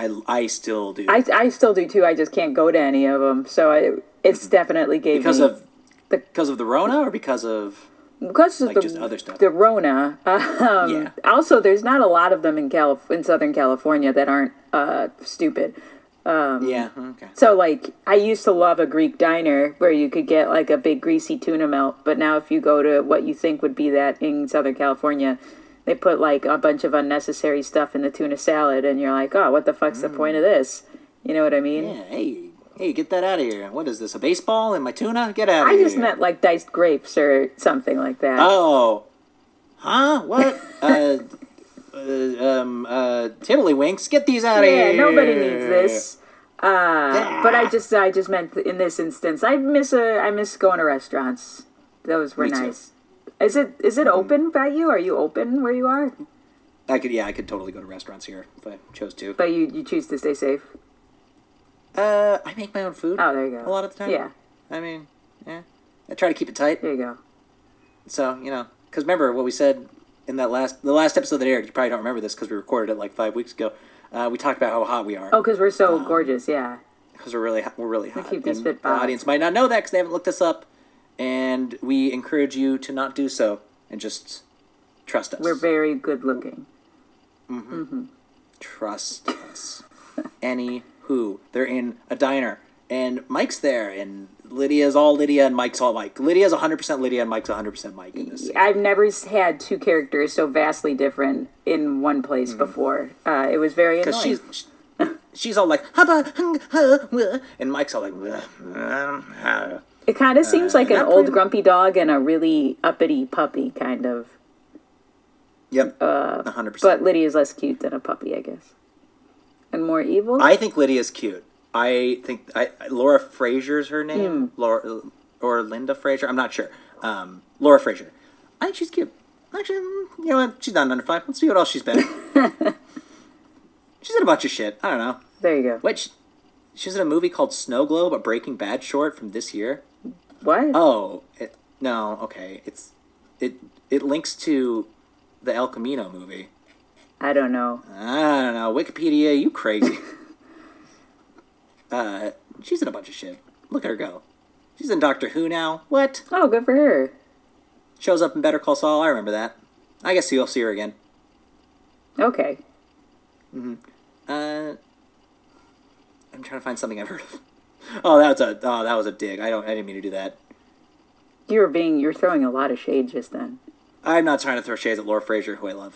S3: I, I still do.
S4: I, I still do too. I just can't go to any of them. So I, it's definitely gave
S3: because
S4: me
S3: of
S4: the-
S3: because of the Rona or because of
S4: because of
S3: like
S4: the
S3: just other stuff.
S4: the Rona. Um,
S3: Yeah.
S4: Also, there's not a lot of them in Calif- in Southern California that aren't uh, stupid.
S3: yeah. Okay.
S4: So, like, I used to love a Greek diner where you could get, like, a big greasy tuna melt. But now if you go to what you think would be that in Southern California, they put, like, a bunch of unnecessary stuff in the tuna salad. And you're like, oh, what the fuck's the point of this? You know what I mean?
S3: Yeah. Hey. Hey, get that out of here. What is this? A baseball in my tuna? Get out of
S4: I
S3: here.
S4: just meant, like, diced grapes or something like that.
S3: Oh. Huh? What? uh, uh, um, uh, Tiddlywinks, get these out of
S4: yeah,
S3: here.
S4: nobody needs this. Uh, but I just, I just meant in this instance, I miss a, I miss going to restaurants. Those were
S3: Me too.
S4: nice. Is it, is it open by you? Are you open where you are?
S3: I could, yeah, I could totally go to restaurants here if I chose to.
S4: But you, you choose to stay safe.
S3: Uh, I make my own food.
S4: Oh, there you go.
S3: A lot of the time.
S4: Yeah,
S3: I mean, yeah. I try to keep it tight.
S4: there you go.
S3: So, you know, because remember what we said in that last, the last episode that aired, you probably don't remember this because we recorded it like five weeks ago. Uh, we talked about how hot we are.
S4: Oh, because we're so gorgeous, yeah.
S3: Because we're really, we're really hot.
S4: keep these
S3: And
S4: fit
S3: the
S4: bods.
S3: audience might not know that because they haven't looked us up. And we encourage you to not do so and just trust us.
S4: We're very good looking.
S3: Trust us. Anywho, they're in a diner, and Mike's there, and Lydia's all Lydia, and Mike's all Mike. Lydia's one hundred percent Lydia, and Mike's one hundred percent Mike in this scene.
S4: I've never s- had two characters so vastly different in one place before. Uh, it was very
S3: Because
S4: annoying.
S3: she's she's all like, "Hubba, hung, huh, wah," and Mike's all like, "Wah, um, uh."
S4: It kind of seems like an
S3: not
S4: old
S3: pretty-
S4: grumpy dog and a really uppity puppy, kind of.
S3: Yep, one hundred percent.
S4: But Lydia's less cute than a puppy, I guess. And more evil?
S3: I think Lydia's cute. I think I, Laura Frazier's her name,
S4: Hmm.
S3: Laura or Linda Frazier. I'm not sure. Um, Laura Frazier. I think she's cute. Actually, mm, you know what? She's not under five. Let's see what else she's been in. She's in a bunch of shit. I don't know.
S4: There you go.
S3: Wait, she, she's in a movie called Snow Globe, a Breaking Bad short from this year.
S4: What?
S3: Oh, it, no, okay. It's it it links to the El Camino movie.
S4: I don't know.
S3: I don't know. Wikipedia, you crazy. uh, she's in a bunch of shit. Look at her go. She's in Doctor Who now. What?
S4: Oh, good for her.
S3: Shows up in Better Call Saul. I remember that. I guess you'll see her again.
S4: Okay.
S3: Uh, I'm trying to find something I've heard of. Oh, that was a oh that was a dig. I don't. I didn't mean to do that.
S4: You were being, you're throwing a lot of shade just then.
S3: I'm not trying to throw shades at Laura Frazier, who I love.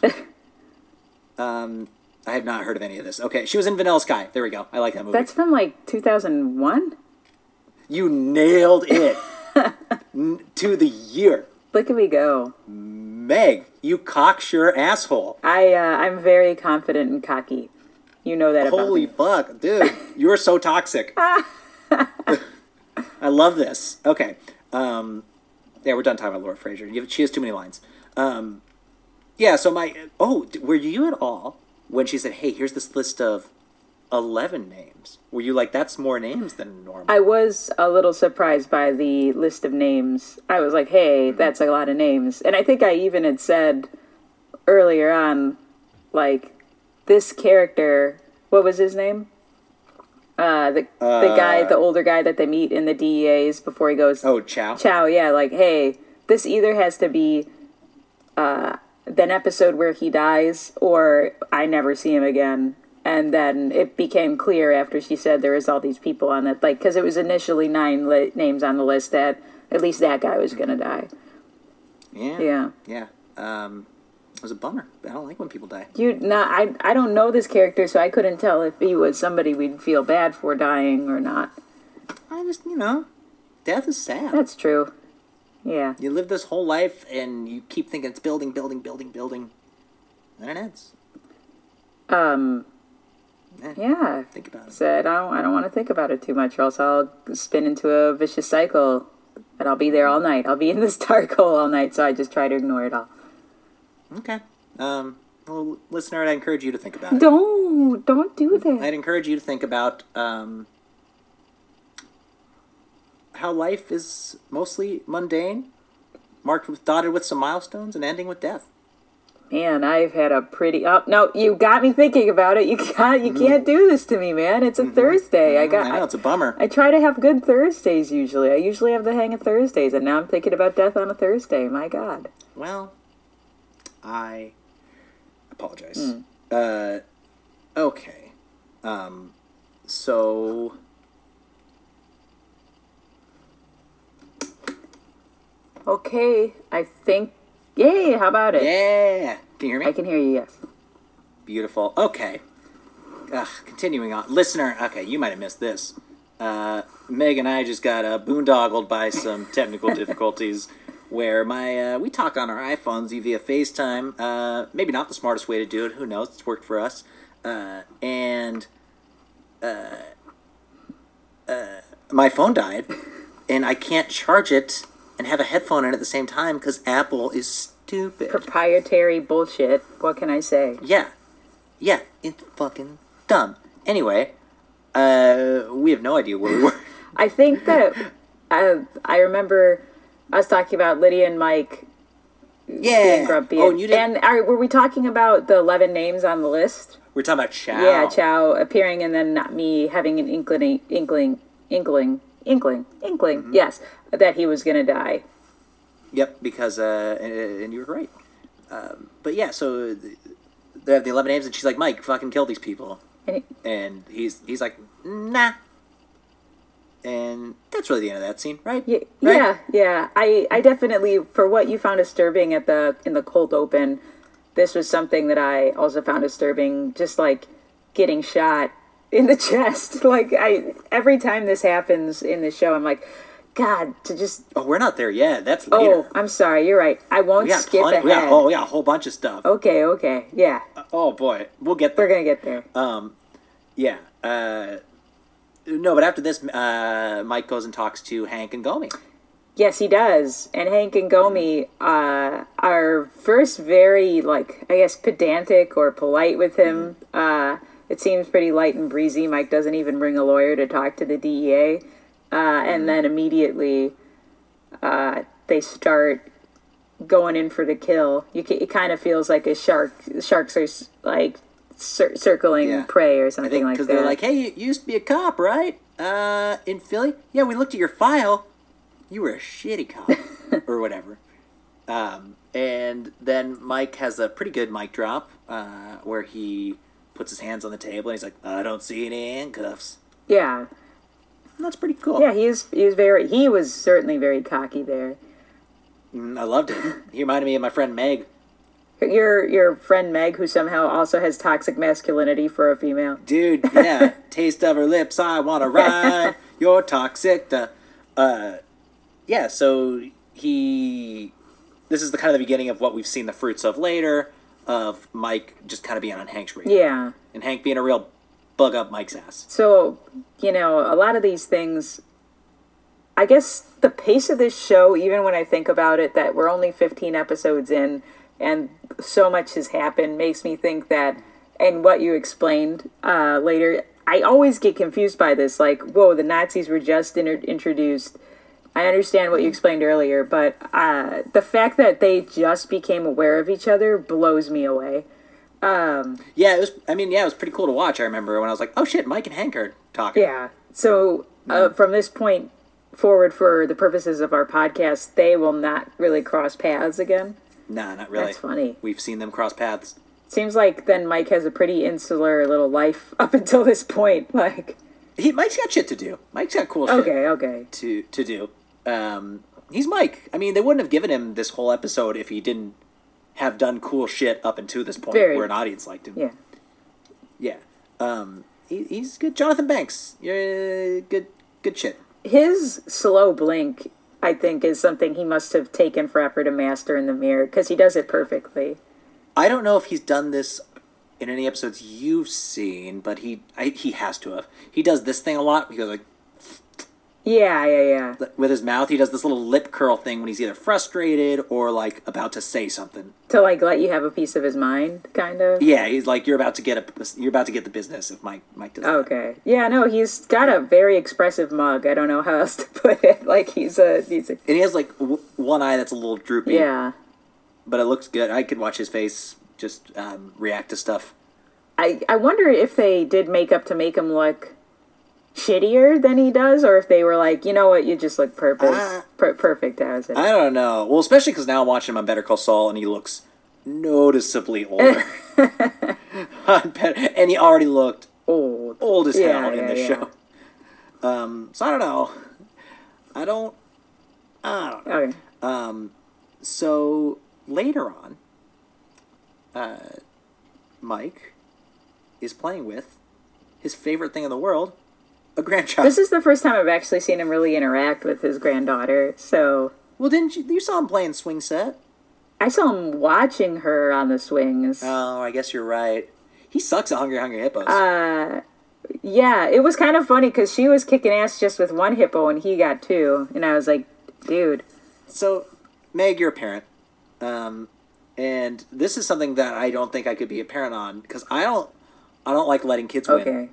S3: um, I have not heard of any of this. Okay, she was in Vanilla Sky. There we go. I like that movie.
S4: That's from like two thousand one?
S3: You nailed it N- to the year.
S4: Look at me go.
S3: Meg, you cocksure asshole.
S4: I, uh, I'm very confident and cocky. You know that about
S3: Holy
S4: me.
S3: fuck, dude. You're so toxic. I love this. Okay. Um, yeah, we're done talking about Laura Frazier. You- She has too many lines. Um, yeah, so my... Oh, d- were you at all when she said, hey, here's this list of eleven names? Were you like, that's more names than normal?
S4: I was a little surprised by the list of names. I was like, hey, that's a lot of names. And I think I even had said earlier on, like, this character, what was his name? Uh, the the guy, the older guy that they meet in the D E As before he goes,
S3: oh, Chow?
S4: Chow, yeah, like, hey, this either has to be uh, an episode where he dies or I never see him again. And then it became clear after she said there was all these people on it, like, because it was initially nine li- names on the list that at least that guy was going to die.
S3: Yeah.
S4: Yeah.
S3: Yeah. Um, it was a bummer. I don't like when people die.
S4: You not I I don't know this character, so I couldn't tell if he was somebody we'd feel bad for dying or not.
S3: I just, you know, death is sad.
S4: That's true. Yeah.
S3: You live this whole life and you keep thinking it's building, building, building, building. Then it ends.
S4: Um
S3: Eh,
S4: yeah.
S3: Think about it.
S4: Said I don't I don't want to think about it too much or else I'll spin into a vicious cycle and I'll be there all night. I'll be in this dark hole all night, so I just try to ignore it all.
S3: Okay. Um, well, listener, I'd encourage you to think about it.
S4: Don't don't do that.
S3: I'd encourage you to think about um, how life is mostly mundane, marked with dotted with some milestones, and ending with death.
S4: Man, I've had a pretty. Oh no, you got me thinking about it. You got. You can't do this to me, man. It's a mm-hmm. Thursday. I got.
S3: I know it's a bummer.
S4: I, I try to have good Thursdays usually. I usually have the hang of Thursdays, and now I'm thinking about death on a Thursday. My God.
S3: Well, I apologize. Mm. Uh, okay. Um, so.
S4: Okay, I think. Yay! How about it?
S3: Yeah. Can you hear me?
S4: I can hear you. Yes.
S3: Beautiful. Okay. Ugh, continuing on, listener. Okay, you might have missed this. Uh, Meg and I just got uh, boondoggled by some technical difficulties, where my uh, we talk on our iPhones via FaceTime. Uh, maybe not the smartest way to do it. Who knows? It's worked for us. Uh, and uh, uh, my phone died, and I can't charge it and have a headphone in at the same time because Apple is stupid.
S4: Proprietary bullshit. What can I say?
S3: Yeah. Yeah, it's fucking dumb. Anyway, uh, we have no idea where we were.
S4: I think that I, I remember us talking about Lydia and Mike
S3: yeah.
S4: being grumpy.
S3: Oh, and you didn't...
S4: And are, were we talking about the eleven names on the list?
S3: We're talking about Chow.
S4: Yeah, Chow appearing and then not me having an inkling, inkling, inkling, inkling, inkling, mm-hmm. yes, that he was going to die.
S3: Yep, because, uh, and, and you were right. Um, but yeah, so they have the eleven names, and she's like, Mike, fucking kill these people. And, he, and he's he's like, nah. And that's really the end of that scene, right?
S4: Yeah,
S3: right?
S4: yeah, yeah. I, I definitely, for what you found disturbing at the in the cold open, this was something that I also found disturbing, just like getting shot in the chest. Like, I every time this happens in the show, I'm like, God, to just...
S3: Oh, we're not there yet. That's later.
S4: Oh, I'm sorry. You're right. I won't skip
S3: plenty,
S4: ahead.
S3: We got, oh, we got a whole bunch of stuff.
S4: Okay, okay. Yeah.
S3: Uh, oh, boy. We'll get there.
S4: We're going to get there.
S3: Um, yeah. Uh, no, but after this, uh, Mike goes and talks to Hank and Gomi.
S4: Yes, he does. And Hank and Gomi uh, are first very, like, I guess, pedantic or polite with him. Mm-hmm. Uh, it seems pretty light and breezy. Mike doesn't even bring a lawyer to talk to the D E A. Uh, and then immediately uh, they start going in for the kill. You can, it kind of feels like a shark. Sharks are like cir- circling
S3: yeah.
S4: prey or something
S3: think,
S4: like that.
S3: Because they're like, hey, you used to be a cop, right? Uh, in Philly? Yeah, we looked at your file. You were a shitty cop. Or whatever. Um, and then Mike has a pretty good mic drop uh, where he puts his hands on the table and he's like, I don't see any handcuffs.
S4: Yeah.
S3: That's pretty cool.
S4: Yeah, he was, he was very, he was certainly very cocky there.
S3: Mm, I loved it. He reminded me of my friend Meg.
S4: Your your friend Meg, who somehow also has toxic masculinity for a female.
S3: Dude, yeah. Taste of her lips, I want to ride. You're toxic. The, uh, yeah, so he, this is the kind of the beginning of what we've seen the fruits of later, of Mike just kind of being on Hank's radar.
S4: Yeah.
S3: And Hank being a real bug up Mike's ass.
S4: So, you know, a lot of these things, I guess the pace of this show, even when I think about it, that we're only fifteen episodes in and so much has happened, makes me think that, and what you explained uh, later, I always get confused by this. Like, whoa, the Nazis were just inter- introduced. I understand what you explained earlier, but uh, the fact that they just became aware of each other blows me away. Um,
S3: yeah, it was. I mean, yeah, it was pretty cool to watch. I remember when I was like, "Oh shit, Mike and Hank are talking."
S4: Yeah. So uh, from this point forward, for the purposes of our podcast, they will not really cross paths again.
S3: Nah, not really.
S4: That's funny.
S3: We've seen them cross paths.
S4: Seems like then Mike has a pretty insular little life up until this point. Like,
S3: he Mike's got shit to do. Mike's got cool shit.
S4: Okay, okay.
S3: To to do. Um, he's Mike. I mean, they wouldn't have given him this whole episode if he didn't have done cool shit up until this point Very. where an audience liked him.
S4: Yeah.
S3: Yeah. Um, he, he's good. Jonathan Banks. You're uh, good good shit.
S4: His slow blink, I think, is something he must have taken forever to master in the mirror, because he does it perfectly.
S3: I don't know if he's done this in any episodes you've seen, but he I, he has to have. He does this thing a lot. He goes like...
S4: Yeah, yeah, yeah.
S3: With his mouth, he does this little lip curl thing when he's either frustrated or, like, about to say something.
S4: To, like, let you have a piece of his mind, kind of?
S3: Yeah, he's like, you're about to get a, you're about to get the business if Mike, Mike does that.
S4: Okay. Yeah, no, he's got a very expressive mug. I don't know how else to put it. Like, he's a... He's a...
S3: And he has, like, w- one eye that's a little droopy.
S4: Yeah.
S3: but it looks good. I could watch his face just um, react to stuff.
S4: I, I wonder if they did makeup to make him look shittier than he does, or if they were like, you know what, you just look purpose,
S3: Uh,
S4: per- perfect as it.
S3: I don't know. Well, especially because now I'm watching him on Better Call Saul, and he looks noticeably older. And he already looked
S4: Old.
S3: old as
S4: Yeah,
S3: hell in
S4: yeah,
S3: this
S4: yeah.
S3: show. Um, so I don't know. I don't. I don't know.
S4: Okay.
S3: Um, so later on, uh, Mike is playing with his favorite thing in the world, a grandchild.
S4: This is the first time I've actually seen him really interact with his granddaughter, so
S3: Well, didn't you? You saw him playing swing set.
S4: I saw him watching her on the swings.
S3: Oh, I guess you're right. He sucks at Hungry Hungry Hippos.
S4: Uh, yeah, it was kind of funny because she was kicking ass just with one hippo and he got two, and I was like, dude.
S3: So, Meg, you're a parent, um, and this is something that I don't think I could be a parent on because I don't, I don't like letting kids win,
S4: Okay.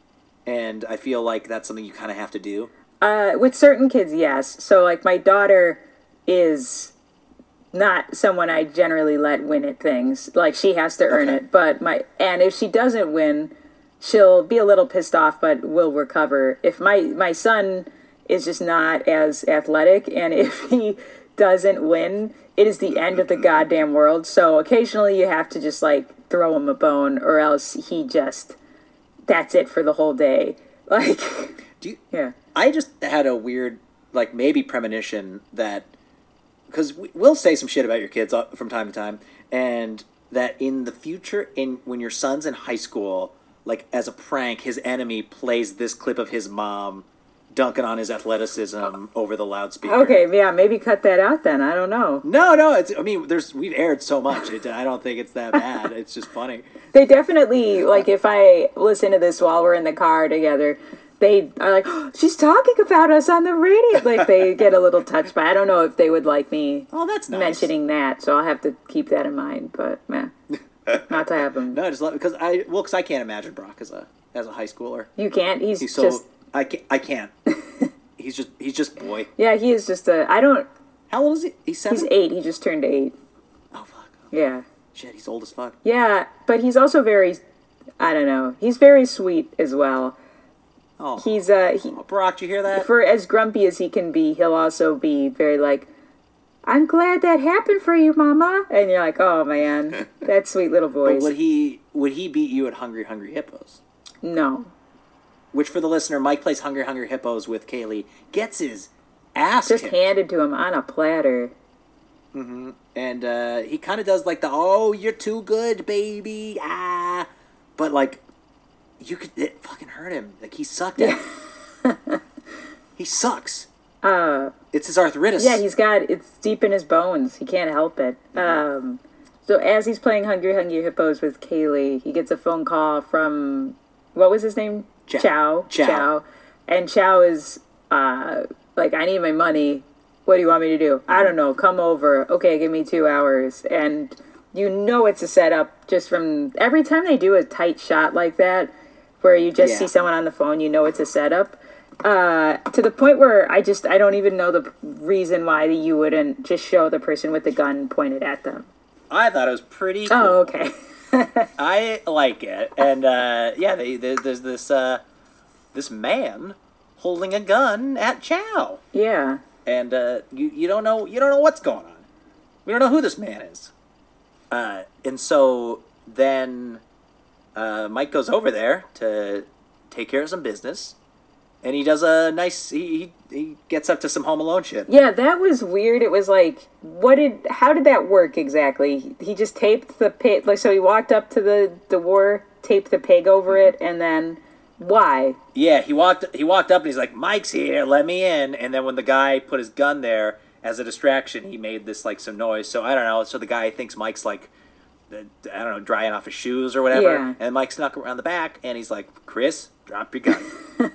S3: and I feel like that's something you kind of have to do.
S4: Uh, with certain kids, yes. So, like, my daughter is not someone I generally let win at things. Like, she has to earn
S3: Okay.
S4: it. But my and if she doesn't win, she'll be a little pissed off, but will recover. If my my son is just not as athletic, and if he doesn't win, it is the end of the goddamn world. So occasionally you have to just like throw him a bone, or else he just that's it for the whole day. Like,
S3: Do you,
S4: yeah.
S3: I just had a weird, like, maybe premonition that, because we'll say some shit about your kids uh, from time to time, and that in the future, in when your son's in high school, like, as a prank, his enemy plays this clip of his mom dunking on his athleticism over the loudspeaker.
S4: Okay, yeah, maybe cut that out then. I don't know.
S3: No, no, it's, I mean, there's, we've aired so much, it, I don't think it's that bad, it's just funny.
S4: They definitely, like, if I listen to this while we're in the car together, they are like, oh, she's talking about us on the radio. Like, they get a little touched by. I don't know if they would like me
S3: Oh, that's nice.
S4: mentioning that, so I'll have to keep that in mind. But, man, not to happen.
S3: No, just let, because I, well, because I can't imagine Brock as a, as a high schooler.
S4: You can't. He's,
S3: He's so,
S4: just,
S3: I can't, I can't. He's just, he's just boy.
S4: yeah, he is just a, I don't,
S3: How old is he? He's seven?
S4: he's eight. He just turned eight.
S3: Oh, fuck.
S4: Yeah.
S3: Shit, he's old as fuck.
S4: Yeah, but he's also very, I don't know, he's very sweet as well.
S3: Oh,
S4: He's, uh, he,
S3: oh, Brock, did you hear that?
S4: for as grumpy as he can be, he'll also be very like, I'm glad that happened for you, Mama. And you're like, oh man, that sweet little
S3: But
S4: voice.
S3: would he, would he beat you at Hungry Hungry Hippos?
S4: No.
S3: Which, for the listener, Mike plays Hungry Hungry Hippos with Kaylee, gets his ass
S4: Just
S3: kicked.
S4: handed to him on a platter.
S3: And uh, he kind of does like the, oh, you're too good, baby, ah. But, like, you could, it fucking hurt him. Like, he sucked at it. He sucks.
S4: Uh,
S3: It's his arthritis.
S4: yeah, he's got, it's deep in his bones. He can't help it. Um, so as he's playing Hungry Hungry Hippos with Kaylee, he gets a phone call from, what was his name?
S3: Chow.
S4: Chow.
S3: Chow.
S4: Chow. And Chow is, uh, like, I need my money. What do you want me to do? I don't know. Come over. Okay, give me two hours. And you know it's a setup just from every time they do a tight shot like that, where you just
S3: Yeah.
S4: see someone on the phone, you know it's a setup. Uh, to the point where I just, I don't even know the reason why you wouldn't just show the person with the gun pointed at them.
S3: I thought it was pretty cool.
S4: Oh, okay.
S3: I like it. And, uh, yeah, they, they, there's this, uh, this man holding a gun at Chow.
S4: Yeah.
S3: And uh, you you don't know you don't know what's going on. We don't know who this man is. Uh, and so then uh, Mike goes over there to take care of some business, and he does a nice. He he, he gets up to some Home Alone shit.
S4: Yeah, that was weird. It was like, what did, how did that work exactly? He, he just taped the pig, like, so he walked up to the, the war, taped the pig over it, and then, why?
S3: Yeah, he walked he walked up and he's like, "Mike's here, let me in." And then when the guy put his gun there as a distraction, he made this like some noise. So I don't know. So the guy thinks Mike's like, I don't know, drying off his shoes or whatever.
S4: Yeah.
S3: And Mike snuck around the back and he's like, "Chris, drop your gun."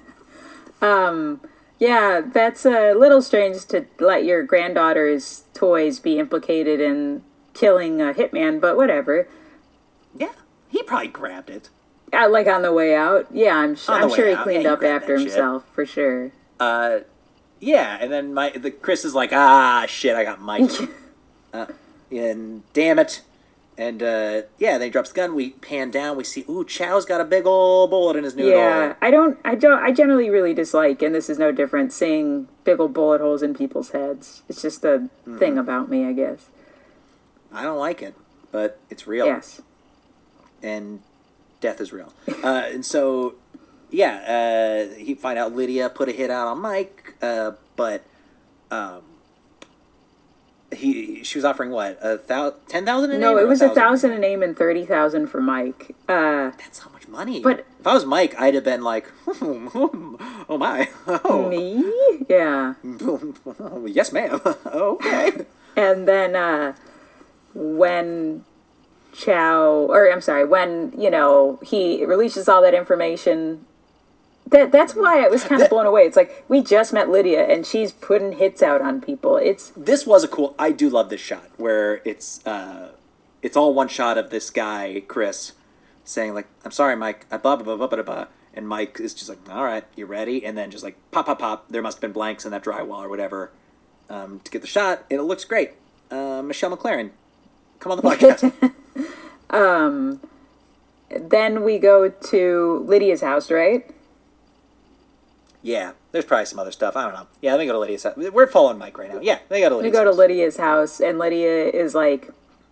S4: Yeah, that's a little strange to let your granddaughter's toys be implicated in killing a hitman, but whatever.
S3: Yeah, he probably grabbed it.
S4: Uh, like on the way out? Yeah, I'm, sh-
S3: On the
S4: I'm
S3: way
S4: sure he
S3: out,
S4: cleaned
S3: yeah, he
S4: up
S3: grabbed
S4: after
S3: that shit.
S4: himself, for sure.
S3: Uh, yeah, and then my the Chris is like, "Ah, shit, I got Mike." uh, and damn it. And, uh, yeah, then he drops the gun. We pan down. We see, ooh, Chow's got a big old bullet in his noodle.
S4: Yeah, I don't, I don't, I generally really dislike, and this is no different, seeing big old bullet holes in people's heads. It's just a mm-hmm. thing about me, I guess.
S3: I don't like it, but it's real.
S4: Yes.
S3: And death is real. uh, and so, yeah, uh, he find out Lydia put a hit out on Mike, uh, but, um, He she was offering what a thousand ten thousand a name.
S4: No, it was
S3: a
S4: thousand? a thousand a name and thirty thousand for Mike. Uh,
S3: That's how much money.
S4: But
S3: if I was Mike, I'd have been like, oh my, oh.
S4: Me, yeah.
S3: Yes, ma'am. Okay.
S4: And then uh, when Chow, or I'm sorry, when you know he releases all that information. That that's why I was kind of blown away. It's like we just met Lydia and she's putting hits out on people. It's
S3: this was a cool. I do love this shot where it's uh, it's all one shot of this guy Chris saying like, "I'm sorry, Mike. I blah blah blah blah blah blah," and Mike is just like, "All right, you ready?" And then just like pop pop pop. There must have been blanks in that drywall or whatever um, to get the shot. And it looks great. Uh, Michelle McLaren, come on the podcast.
S4: um, then we go to Lydia's house, right?
S3: Yeah, there's probably some other stuff. I don't know. Yeah, let me go to Lydia's house. We're following Mike right now. Yeah, they go to Lydia's
S4: We go
S3: house.
S4: to Lydia's house, and Lydia is like,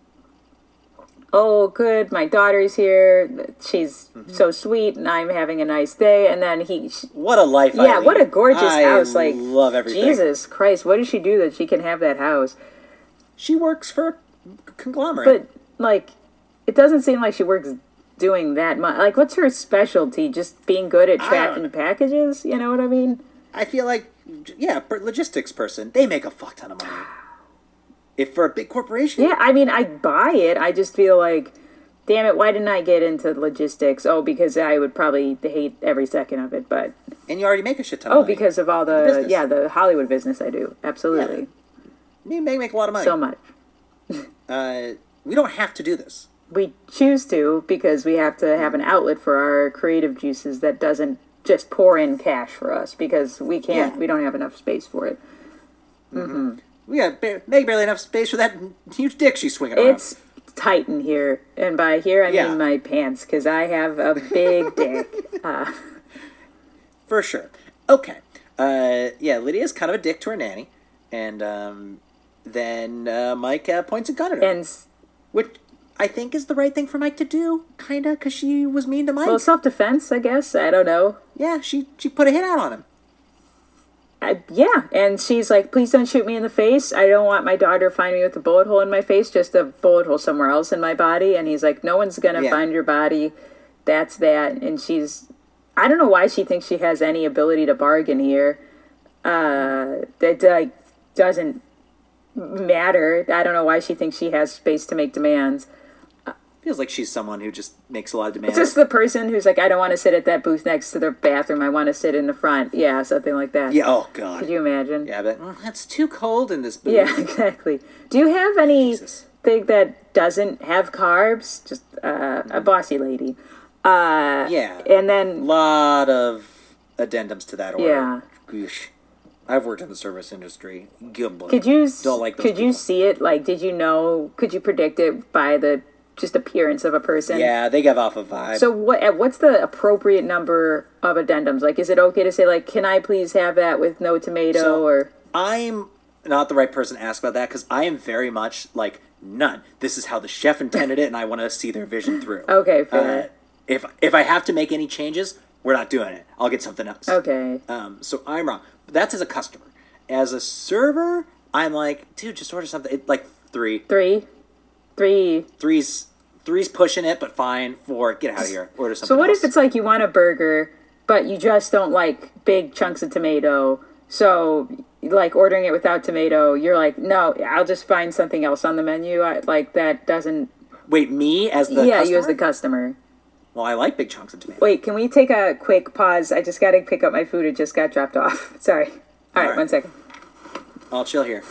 S4: oh, good, my daughter's here. She's mm-hmm. so sweet, and I'm having a nice day. And then he... She,
S3: what a life
S4: Yeah,
S3: I
S4: what a gorgeous
S3: I
S4: house. Like,
S3: love everything.
S4: Jesus Christ, what does she do that she can have that house?
S3: She works for a conglomerate.
S4: But, like, it doesn't seem like she works... doing that much. Like, what's her specialty? Just being good at tracking packages? You know what I mean?
S3: I feel like, yeah, logistics person, they make a fuck ton of money. If for a big corporation?
S4: Yeah, I mean, I buy it. I just feel like, damn it, why didn't I get into logistics? Oh, because I would probably hate every second of it, but...
S3: And you already make a shit ton
S4: oh,
S3: of money.
S4: Oh, because of all the,
S3: Business.
S4: yeah, the Hollywood business I do. Absolutely.
S3: Yeah. You make, make a lot of money.
S4: So much.
S3: uh, we don't have to do this.
S4: We choose to because we have to have an outlet for our creative juices that doesn't just pour in cash for us because we can't, yeah. we don't have enough space for it.
S3: Mm-hmm. Mm-hmm. We got ba- Meg barely enough space for that huge dick she's swinging around.
S4: It's tight in here, and by here I yeah. mean my pants because I have a big dick. Uh.
S3: For sure. Okay. Uh, yeah, Lydia's kind of a dick to her nanny, and um, then uh, Mike uh, points a gun at her.
S4: And
S3: which I think is the right thing for Mike to do, kind of, because she was mean to Mike.
S4: Well, self-defense, I guess. I don't know.
S3: Yeah, she, she put a hit out on him.
S4: I, yeah, and she's like, please don't shoot me in the face. I don't want my daughter to find me with a bullet hole in my face, just a bullet hole somewhere else in my body. And he's like, no one's going to yeah. find your body. That's that. And she's... I don't know why she thinks she has any ability to bargain here. Uh, that, like, doesn't matter. I don't know why she thinks she has space to make demands.
S3: Feels like she's someone who just makes a lot of demands.
S4: It's just the person who's like, I don't want to sit at that booth next to the bathroom. I want to sit in the front. Yeah, something like that.
S3: Yeah, oh, God.
S4: Could you imagine?
S3: Yeah, but mm, it's too cold in this booth.
S4: Yeah, exactly. Do you have anything that doesn't have carbs? Just uh, a bossy lady. Uh,
S3: yeah.
S4: And then...
S3: A lot of addendums to that order.
S4: Yeah.
S3: Goosh. I've worked in the service industry. Good
S4: could you,
S3: Don't like those
S4: could
S3: people.
S4: you see it? Like, did you know... Could you predict it by the... just appearance of a person?
S3: Yeah, they give off a vibe.
S4: So what? What's the appropriate number of addendums? Like, is it okay to say, like, can I please have that with no tomato?
S3: So,
S4: or
S3: I'm not the right person to ask about that because I am very much like, none. This is how the chef intended it, and I want to see their vision through.
S4: Okay, fair.
S3: Uh, if if I have to make any changes, we're not doing it. I'll get something else.
S4: Okay.
S3: Um. So I'm wrong. But that's as a customer. As a server, I'm like, dude, just order something. It, like three.
S4: Three. Three.
S3: Three's. Three's pushing it, but fine. Four, get out of here. Order something
S4: So what
S3: else.
S4: if it's like you want a burger, but you just don't like big chunks of tomato? So, like, ordering it without tomato, you're like, no, I'll just find something else on the menu. I, like, that doesn't...
S3: Wait, me as the
S4: yeah,
S3: customer?
S4: you as the customer.
S3: Well, I like big chunks of tomato.
S4: Wait, can we take a quick pause? I just got to pick up my food. It just got dropped off. Sorry. All, All right, right, one second.
S3: I'll chill here.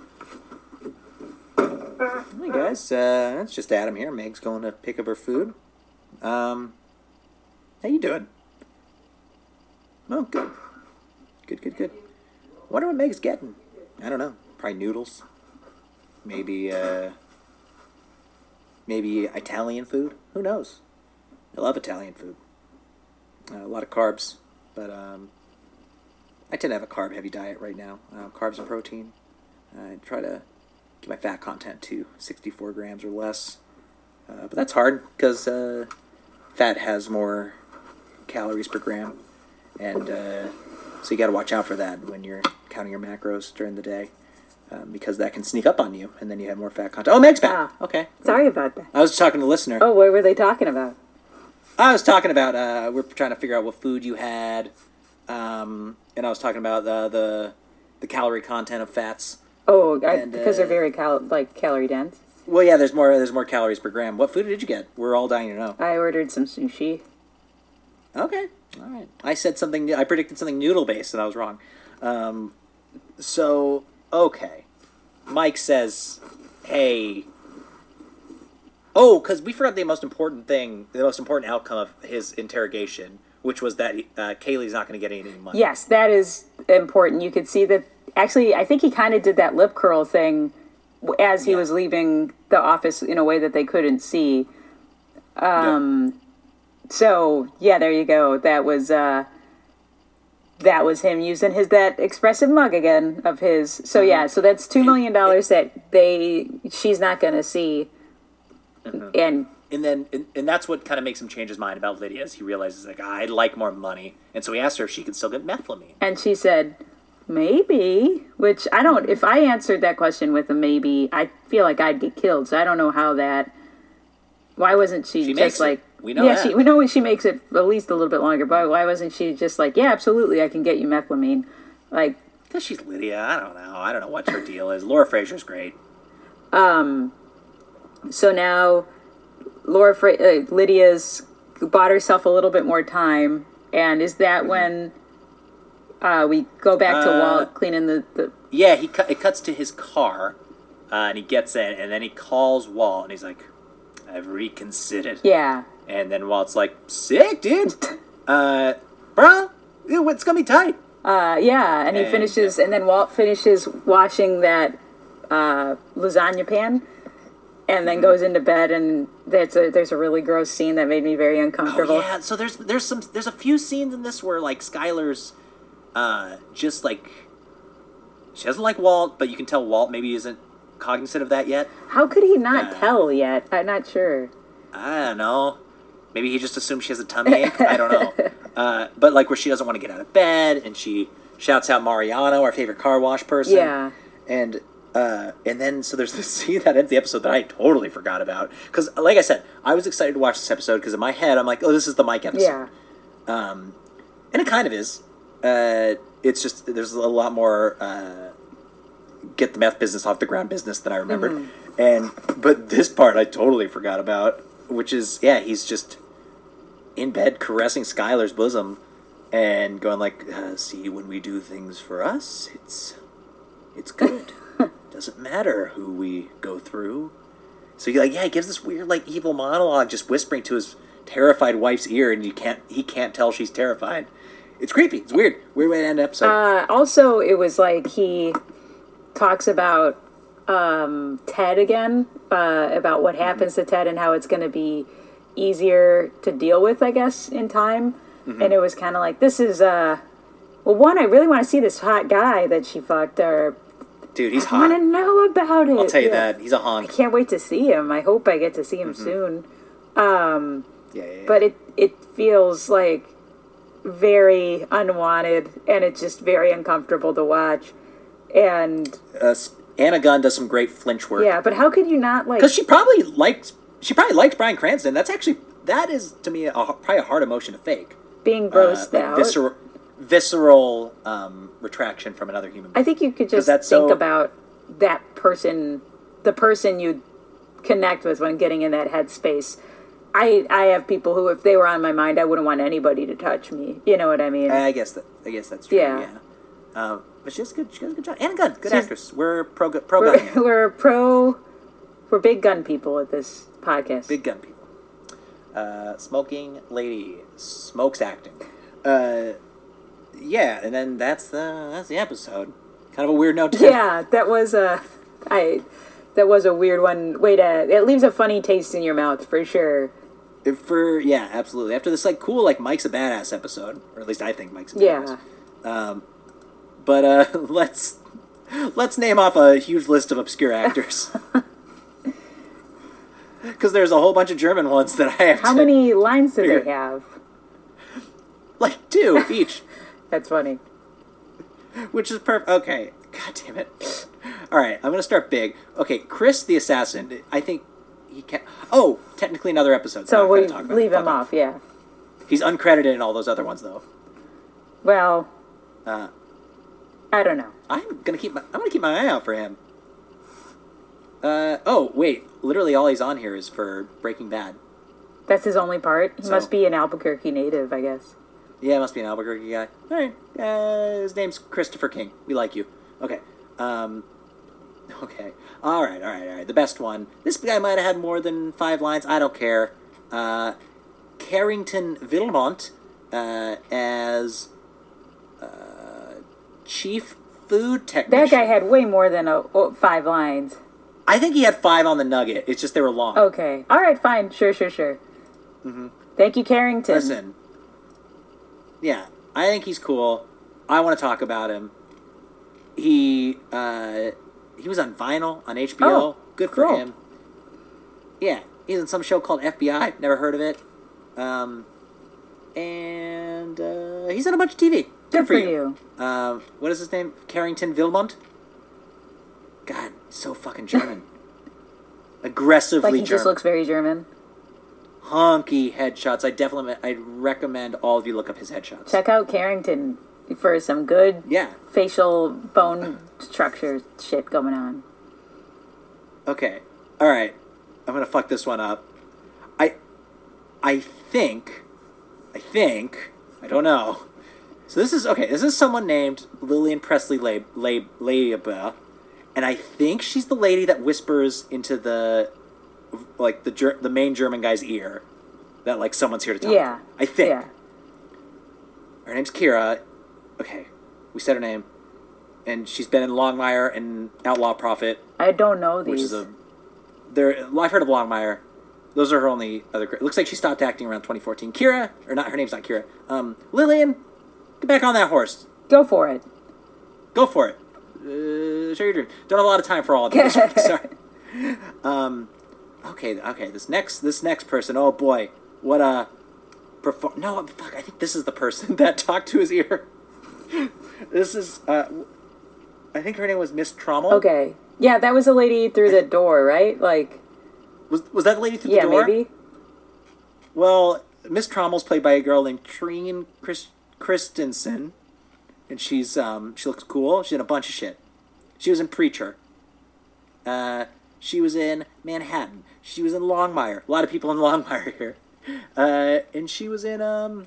S3: Hey guys, uh, it's just Adam here. Meg's going to pick up her food. Um, how you doing? Oh, good. Good, good, good. Wonder what Meg's getting. I don't know. Probably noodles. Maybe, uh, maybe Italian food. Who knows? I love Italian food. Uh, a lot of carbs, but um, I tend to have a carb-heavy diet right now. Uh, carbs and protein. I try to keep my fat content to sixty-four grams or less. Uh, but that's hard because uh, fat has more calories per gram. And uh, so you got to watch out for that when you're counting your macros during the day. Um, because that can sneak up on you, and then you have more fat content. Oh, Meg's back.
S4: Ah,
S3: Okay.
S4: Sorry about that.
S3: I was talking to the listener.
S4: Oh, what were they talking about?
S3: I was talking about, uh, we're trying to figure out what food you had. Um, and I was talking about the, the, the calorie content of fats.
S4: Oh, I,
S3: And,
S4: because
S3: uh,
S4: they're very cal- like calorie dense.
S3: Well, yeah, there's more there's more calories per gram. What food did you get? We're all dying to know.
S4: I ordered some sushi.
S3: Okay, all right. I said something. I predicted something noodle based, and I was wrong. Um, so okay, Mike says, "Hey, oh, because we forgot the most important thing, the most important outcome of his interrogation, which was that uh, Kaylee's not going to get any money."
S4: Yes, that is important. You could see that. Actually, I think he kind of did that lip curl thing as he
S3: Yeah.
S4: was leaving the office in a way that they couldn't see. Um, So yeah, there you go. That was uh, that was him using his that expressive mug again of his. So yeah, so that's two million dollars that they she's not gonna see, and
S3: And then, and, and that's what kind of makes him change his mind about Lydia, as he realizes, like, ah, I'd like more money. And so he asked her if she could still get methylamine.
S4: and she said maybe, which I don't. If I answered that question with a maybe, I feel like I'd get killed. So I don't know how that. Why wasn't she,
S3: She
S4: just
S3: makes it.
S4: like?
S3: We know
S4: yeah,
S3: that.
S4: she, we know she makes it at least a little bit longer. But why wasn't she just like, yeah, absolutely, I can get you methylamine, like.
S3: Because she's Lydia. I don't know. I don't know what her deal is. Laura Fraser's great.
S4: So now, Laura Fra- uh, Lydia's bought herself a little bit more time, and is that when uh, we go back to
S3: Uh,
S4: Walt cleaning the, the
S3: Yeah, he cu- it cuts to his car, uh, and he gets in, and then he calls Walt, and he's like, I've reconsidered.
S4: yeah.
S3: And then Walt's like, sick, dude. Uh, bro, it's going to be tight.
S4: Uh, yeah, and he
S3: And,
S4: finishes, and then Walt finishes washing that uh, lasagna pan, and then goes into bed, and there's a there's a really gross scene that made me very uncomfortable.
S3: Oh, yeah, so there's there's some there's a few scenes in this where like Skylar's uh just like she doesn't like Walt, but you can tell Walt maybe isn't cognizant of that yet.
S4: How could he not
S3: Uh,
S4: tell yet? I'm not sure.
S3: I don't know. Maybe he just assumed she has a tummy ache. I don't know. Uh, but like where she doesn't want to get out of bed, and she shouts out Mariano, our favorite car wash person.
S4: Yeah.
S3: And uh, and then so there's this scene that ends the episode that I totally forgot about because, like I said, I was excited to watch this episode because in my head I'm like, oh, this is the Mike episode.
S4: Yeah.
S3: And it kind of is. Uh, it's just there's a lot more uh, get the meth business off the ground business than I remembered.
S4: Mm-hmm.
S3: And but this part I totally forgot about, which is yeah, he's just in bed caressing Skylar's bosom and going like, uh, "See, when we do things for us, it's it's good. Doesn't matter who we go through." So he like yeah, he gives this weird like evil monologue, just whispering to his terrified wife's ear, and you can't he can't tell she's terrified. It's creepy. It's weird. Weird way to end an episode.
S4: Uh, also, it was like he talks about um, Ted again, uh, about what happens to Ted and how it's going to be easier to deal with, I guess, in time.
S3: Mm-hmm.
S4: And it was kind of like, this is, uh, well, one, I really want to see this hot guy that she fucked, or
S3: Dude, he's
S4: I want
S3: hot.
S4: to know about it.
S3: I'll tell you
S4: Yeah.
S3: that. He's a hunk.
S4: Can't wait to see him. I hope I get to see him
S3: Mm-hmm.
S4: soon.
S3: Yeah, yeah, yeah.
S4: But it, it feels like very unwanted, and it's just very uncomfortable to watch. And
S3: uh, Anna Gunn does some great flinch work.
S4: yeah, but how could you not like?
S3: Because she probably liked she probably liked Bryan Cranston. That's actually that is to me a, probably a hard emotion to fake.
S4: being
S3: Uh,
S4: grossed
S3: like
S4: out.
S3: visceral, visceral um, retraction from another human.
S4: I think you could just
S3: that's
S4: think
S3: so-
S4: about that person, the person you connect with when getting in that headspace. I I have people who, if they were on my mind, I wouldn't want anybody to touch me. You know what I mean?
S3: I guess that I guess that's true.
S4: Yeah.
S3: Yeah. Um, but she does good. She does a good job. Anna Gunn, good
S4: She's-
S3: actress. We're pro gu- pro gun
S4: we're,
S3: here.
S4: we're pro, we're big gun people at this podcast.
S3: Big gun people. Uh, smoking lady smokes acting. Uh, yeah, and then that's the that's the episode. Kind of a weird note. To end.
S4: Yeah, that was a. I that was a weird one. Wait, uh, it leaves a funny taste in your mouth for sure.
S3: For yeah, absolutely. After this like cool like Mike's a badass episode, or at least I think Mike's a
S4: Yeah.
S3: badass. Um, but uh, let's let's name off a huge list of obscure actors. Because there's a whole bunch of German ones that I have.
S4: How
S3: to
S4: many lines do
S3: figure-
S4: they have?
S3: Like two each,
S4: That's funny.
S3: which is perfect. Okay, god damn it. All right, I'm gonna start big. Okay, Chris the assassin. I think he can. Oh, technically another episode.
S4: So
S3: not
S4: we
S3: gonna talk about
S4: leave
S3: it.
S4: him
S3: Fuck
S4: off, yeah.
S3: He's uncredited in all those other ones though.
S4: Well,
S3: Uh,
S4: I don't know.
S3: I'm gonna keep my I'm gonna keep my eye out for him. Uh oh wait, literally all he's on here is for Breaking Bad.
S4: That's his only part. He
S3: So-
S4: must be an Albuquerque native, I guess.
S3: Yeah, it must be an Albuquerque guy. All right, uh, his name's Christopher King. We like you. Okay. Um. Okay. All right. All right. All right. The best one. This guy might have had more than five lines. I don't care. Uh, Carrington Vilmont uh, as uh, chief food technician.
S4: That guy had way more than a, oh, five lines.
S3: I think he had five on the Nugget. It's just they were long.
S4: Okay. All right, fine. Sure, sure, sure.
S3: Mm-hmm.
S4: Thank you, Carrington.
S3: Listen. Yeah, I think he's cool. I want to talk about him. He uh, he was on Vinyl on H B O.
S4: Oh,
S3: Good for
S4: cool.
S3: him. Yeah, he's in some show called F B I. Never heard of it. Um, and uh, he's in a bunch of T V. Good,
S4: Good
S3: for
S4: for
S3: you.
S4: you.
S3: Um, what is his name? Carrington Vilmont. God, so fucking German. Aggressively
S4: Like he
S3: German.
S4: just looks very German.
S3: Hunky headshots. I definitely, I recommend all of you look up his headshots.
S4: Check out Carrington for some good
S3: Yeah.
S4: facial bone structure shit going on.
S3: Okay. All right. I'm gonna fuck this one up. I, I think, I think, I don't know. So this is okay. This is someone named Lillian Presley Leib, Leib, Leiba, and I think she's the lady that whispers into the, like the ger- the main German guy's ear, that like someone's here to talk.
S4: Yeah.
S3: I think.
S4: Yeah.
S3: Her name's Kira. Okay, we said her name, and she's been in Longmire and Outlaw Prophet,
S4: I don't know
S3: which
S4: these.
S3: is a. There, well, I've heard of Longmire. Those are her only other. It looks like she stopped acting around twenty fourteen. Kira, or not? Her name's not Kira. Um, Lillian, get back on that horse.
S4: Go for it.
S3: Go for it. Uh, share your dream. Don't have a lot of time for all of this. Sorry. Um, okay, okay. This next, this next person. Oh boy, what a. Perform- no, fuck. I think this is the person that talked to his ear. This is. Uh, I think her name was Miss Trommel.
S4: Okay. Yeah, that was a lady through the door, right? Like,
S3: Was was that the lady through
S4: yeah,
S3: the door?
S4: maybe.
S3: Well, Miss Trommel's played by a girl named Trine Chris- Christensen, and she's um she looks cool. She's in a bunch of shit. She was in Preacher. Uh, she was in Manhattan. She was in Longmire. A lot of people in Longmire here. Uh, and she was in um.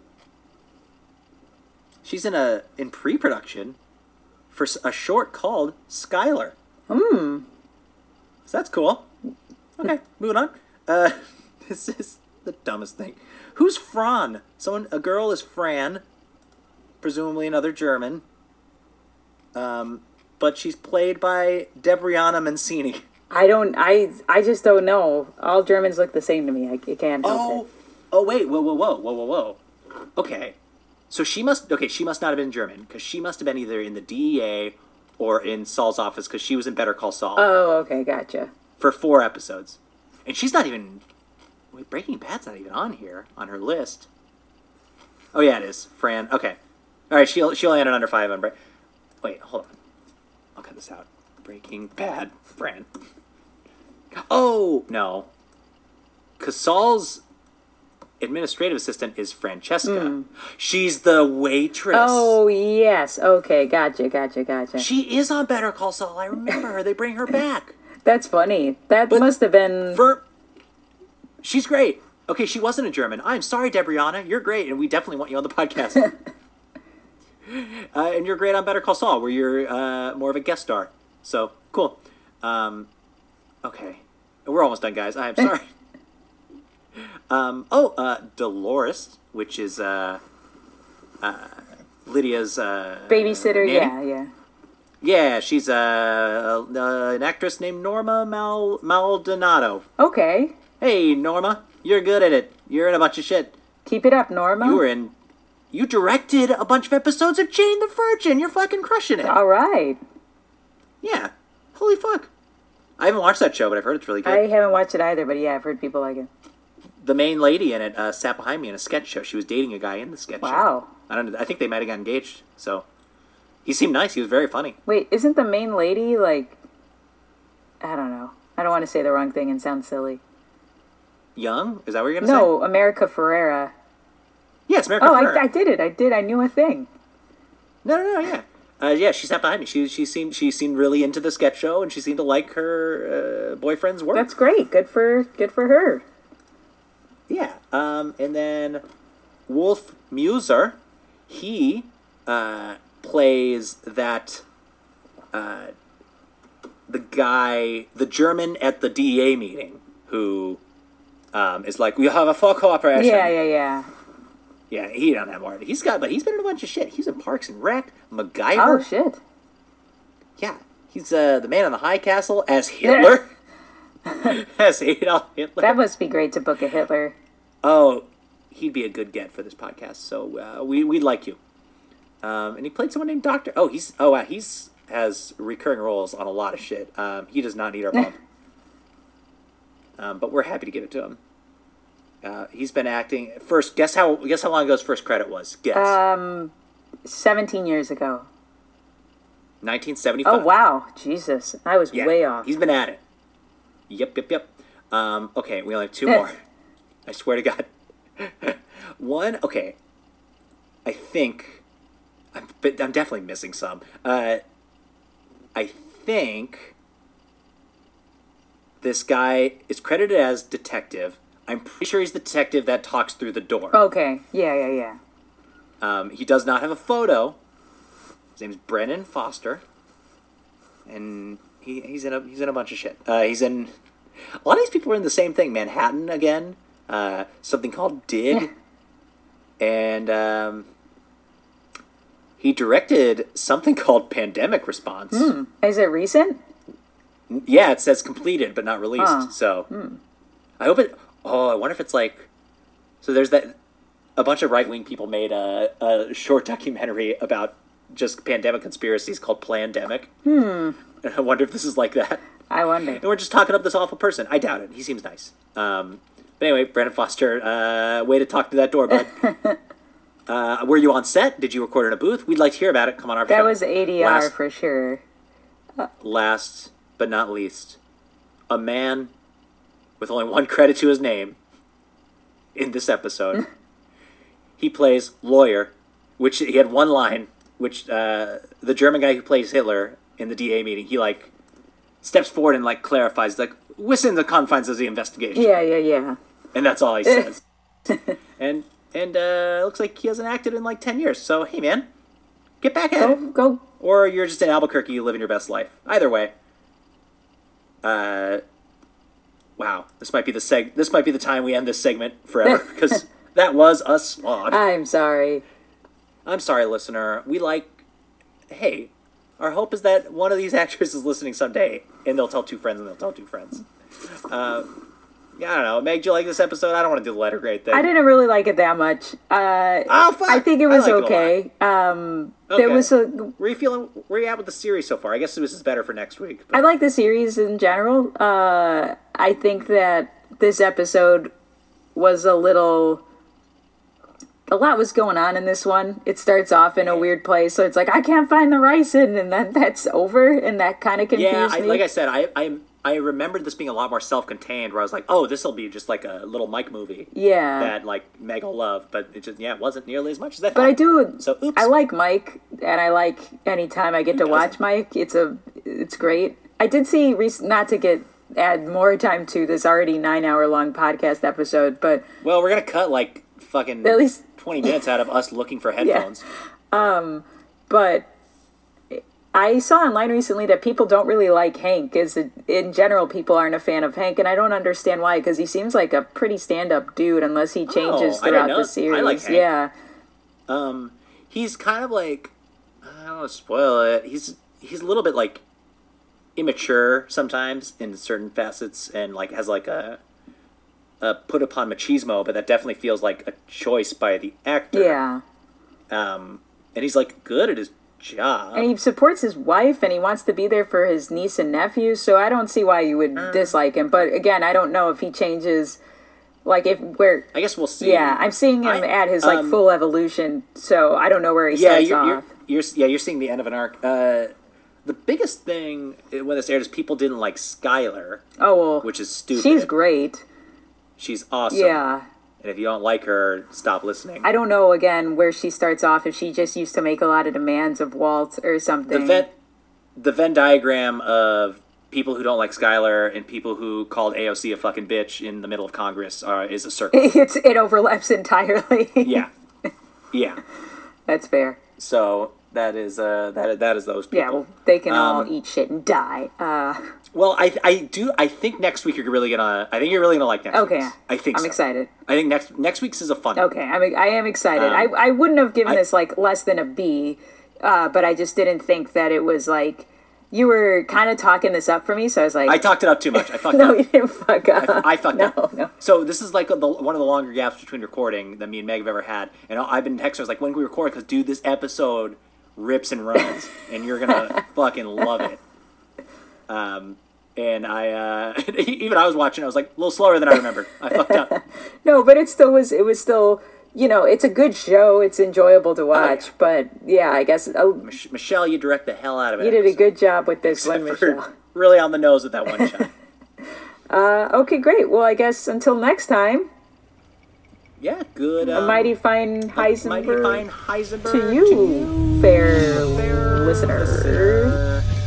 S3: She's in a in pre-production for s- a short called Skylar.
S4: Hmm.
S3: So that's cool. Okay, moving on. Uh, this is the dumbest thing. Who's Fran? Someone, a girl is Fran, presumably another German. Um, but she's played by Debriana Mancini.
S4: I don't. I. I just don't know. All Germans look the same to me. I, I can't help
S3: Oh,
S4: it.
S3: oh wait, whoa, whoa, whoa, whoa, whoa, whoa. Okay, so she must. Okay, she must not have been German because she must have been either in the D E A or in Saul's office because she was in Better Call Saul
S4: Oh, okay, gotcha.
S3: for four episodes, and she's not even. Wait, Breaking Bad's not even on here on her list. Oh yeah, it is. Fran. Okay, all right. She'll she'll land it under five on break. Wait, hold on. I'll cut this out. Breaking Bad. Fran. Oh no, because Saul's administrative assistant is Francesca. She's the waitress.
S4: Oh, yes. Okay, gotcha, gotcha, gotcha.
S3: She is on Better Call Saul. I remember her. They bring her back.
S4: That's funny. That
S3: But
S4: must have been...
S3: For she's great. Okay, she wasn't a German. I'm sorry, Debriana. You're great, and we definitely want you on the podcast. uh, and you're great on Better Call Saul, where you're uh, more of a guest star. So cool. Um, okay, we're almost done, guys. I'm sorry. um, oh, uh, Dolores, which is uh, uh, Lydia's uh,
S4: Babysitter,
S3: nanny.
S4: yeah, yeah.
S3: Yeah, she's uh, uh, an actress named Norma Mal Maldonado.
S4: Okay.
S3: Hey, Norma, you're good at it. You're in a bunch of shit.
S4: Keep it up, Norma.
S3: You were in. You directed a bunch of episodes of Jane the Virgin. You're fucking crushing it.
S4: All right.
S3: Yeah. Holy fuck. I haven't watched that show, but I've heard it's really good.
S4: I haven't watched it either, but yeah, I've heard people like it.
S3: The main lady in it uh, sat behind me in a sketch show. She was dating a guy in the sketch show.
S4: Wow.
S3: I don't know. I think they might have got engaged. So he seemed nice. He was very funny.
S4: Wait, isn't the main lady like? I don't know. I don't want to say the wrong thing and sound silly.
S3: Young? Is that what you're gonna
S4: No, America Ferrera.
S3: say? Yeah, it's America
S4: Oh,
S3: Ferrera.
S4: I, I did it. I did. I knew a thing.
S3: No, no, no. Yeah. Uh, yeah, she sat behind me. She she seemed she seemed really into the sketch show, and she seemed to like her uh, boyfriend's work.
S4: That's great. Good for good for her.
S3: Yeah. Um, and then Wolf Muser, he uh, plays that uh, the guy, the German at the D E A meeting, who um, is like, we have a full cooperation.
S4: Yeah, yeah, yeah.
S3: Yeah, he don't have more. He's got, but he's been in a bunch of shit. He's in Parks and Rec, MacGyver.
S4: Oh shit.
S3: Yeah, he's uh, the man in the high castle as Hitler. as Adolf Hitler.
S4: That must be great to book a Hitler.
S3: Oh, he'd be a good get for this podcast. So uh, we we'd like you. Um, and he played someone named Doctor. Oh, he's oh wow, he's has recurring roles on a lot of shit. Um, he does not need our bump. um, but we're happy to give it to him. Uh, he's been acting first. Guess how? Guess how long ago his first credit was? Guess.
S4: Um, seventeen years ago.
S3: nineteen seventy-five.
S4: Oh wow, Jesus, I was
S3: Yeah,
S4: way off.
S3: he's been at it. Yep, yep, yep. Um, okay, we only have two more. I swear to God. One. Okay. I think. I'm, but I'm definitely missing some. Uh, I think this guy is credited as detective. I'm pretty sure he's the detective that talks through the door.
S4: Okay, yeah, yeah, yeah.
S3: Um, he does not have a photo. His name's Brennan Foster, and he, he's in a he's in a bunch of shit. Uh, he's in a lot of these people are in the same thing. Manhattan again. Uh, something called Dig, and um, he directed something called Pandemic Response.
S4: Hmm. Is it recent?
S3: Yeah, it says completed but not released.
S4: Huh.
S3: So I hope it. Oh, I wonder if it's like. So there's that. A bunch of right wing people made a, a short documentary about just pandemic conspiracies called Plandemic. Hmm. And I wonder if this is like that.
S4: I wonder.
S3: And we're just talking up this awful person. I doubt it. He seems nice. Um, but anyway, Brandon Foster, uh, way to talk to that door, bud. uh, were you on set? Did you record in a booth? We'd like to hear about it. Come on our
S4: That
S3: show.
S4: was A D R
S3: Last-
S4: for sure.
S3: Last but not least, a man with only one credit to his name in this episode. He plays lawyer, which he had one line, which uh, the German guy who plays Hitler in the D A meeting, he like steps forward and like clarifies, like within the confines of the investigation,
S4: Yeah, yeah, yeah.
S3: and that's all he says. and and uh, looks like he hasn't acted in like ten years. So hey, man, get back at
S4: Go,
S3: it.
S4: go.
S3: Or you're just in Albuquerque, you living your best life. Either way. Uh, wow, this might be the seg. This might be the time we end this segment forever because that was a slog.
S4: I'm sorry.
S3: I'm sorry, listener. We like. Hey, our hope is that one of these actors is listening someday, and they'll tell two friends, and they'll tell two friends. Uh, yeah, I don't know. Meg, do you like this episode? I don't want to do the letter grade thing.
S4: I didn't really like it that much. Uh,
S3: Oh, fuck.
S4: I think it
S3: I
S4: was
S3: like it a
S4: okay. Um,
S3: Okay.
S4: There was a.
S3: Where are you feeling? Where are you at with the series so far? I guess this is better for next week.
S4: I like the series in general. Uh, I think that this episode was a little. A lot was going on in this one. It starts off in a weird place, so it's like I can't find the ricin, and then that's over, and that kind of confused
S3: Yeah, I,
S4: me.
S3: like I said, I I I remembered this being a lot more self-contained. Where I was like, oh, this will be just like a little Mike movie
S4: yeah,
S3: that like Meg will love, but it just yeah, it wasn't nearly as much as I thought.
S4: but I do.
S3: So oops.
S4: I like Mike, and I like anytime I get to watch Mike. It's a, it's great. I did see rec- not to get add more time to this already nine hour long podcast episode, but
S3: Well, we're gonna cut like fucking
S4: at least
S3: twenty minutes out of us looking for headphones.
S4: but I saw online recently that people don't really like Hank. Is in general, people aren't a fan of Hank, and I don't understand why. Because he seems like a pretty stand-up dude, unless he changes
S3: Oh, I didn't
S4: throughout
S3: know.
S4: the
S3: I
S4: series.
S3: like Hank.
S4: Yeah,
S3: Um, he's kind of like I don't want to spoil it. He's he's a little bit like immature sometimes in certain facets, and like has like a, a put upon machismo, but that definitely feels like a choice by the actor.
S4: Yeah.
S3: Um, and he's like good at his job.
S4: And he supports his wife, and he wants to be there for his niece and nephew, so I don't see why you would
S3: Mm.
S4: dislike him. But again, I don't know if he changes, like if where.
S3: I guess we'll see.
S4: Yeah, I'm seeing him
S3: I-
S4: at his like
S3: um,
S4: full evolution, so I don't know where he
S3: Yeah,
S4: starts
S3: you're,
S4: off.
S3: you're, you're yeah you're seeing the end of an arc. Uh, the biggest thing when this aired is people didn't like Skylar,
S4: Oh well,
S3: which is stupid.
S4: she's great.
S3: She's awesome.
S4: Yeah.
S3: And if you don't like her, stop listening.
S4: I don't know again where she starts off, if she just used to make a lot of demands of Walt or something.
S3: the Venn, the Venn diagram of people who don't like Skylar and people who called A O C a fucking bitch in the middle of Congress uh, is a circle.
S4: it's it overlaps entirely.
S3: Yeah, yeah.
S4: That's fair.
S3: So that is uh that that is those people.
S4: Yeah, well, they can all
S3: Um,
S4: eat shit and die. Uh,
S3: Well, I I do I think next week you're really gonna I think you're really gonna like next
S4: okay,
S3: week's. I think
S4: I'm
S3: so.
S4: excited.
S3: I think next next week's is a fun one.
S4: Okay, I'm I am excited.
S3: Um,
S4: I I wouldn't have given
S3: I-
S4: this like less than a B, uh, but I just didn't think that it was like you were kind of talking this up for me. So I was like,
S3: I talked it up too much. I fucked
S4: no,
S3: up.
S4: you didn't fuck up.
S3: I fucked
S4: no,
S3: up.
S4: No,
S3: So this is like the, one of the longer gaps between recording that me and Meg have ever had. And I've been texting her, I was like, when can we record? Because, dude, this episode rips and runs, and you're going to fucking love it. Um, and I, uh, even I was watching, I was like, a little slower than I remembered. I fucked up.
S4: no, but it still was. It was still. You know, it's a good show. It's enjoyable to watch.
S3: yeah.
S4: But yeah, I guess oh,
S3: Mich- Michelle, you direct the hell out of it.
S4: you did a good job with this one,
S3: Except for
S4: Michelle.
S3: really on the nose with that one shot.
S4: Uh, okay, great. Well, I guess until next time,
S3: Yeah, good.
S4: a
S3: Um,
S4: mighty fine Heisenberg
S3: mighty fine Heisenberg
S4: to you, fair listener.
S3: listener.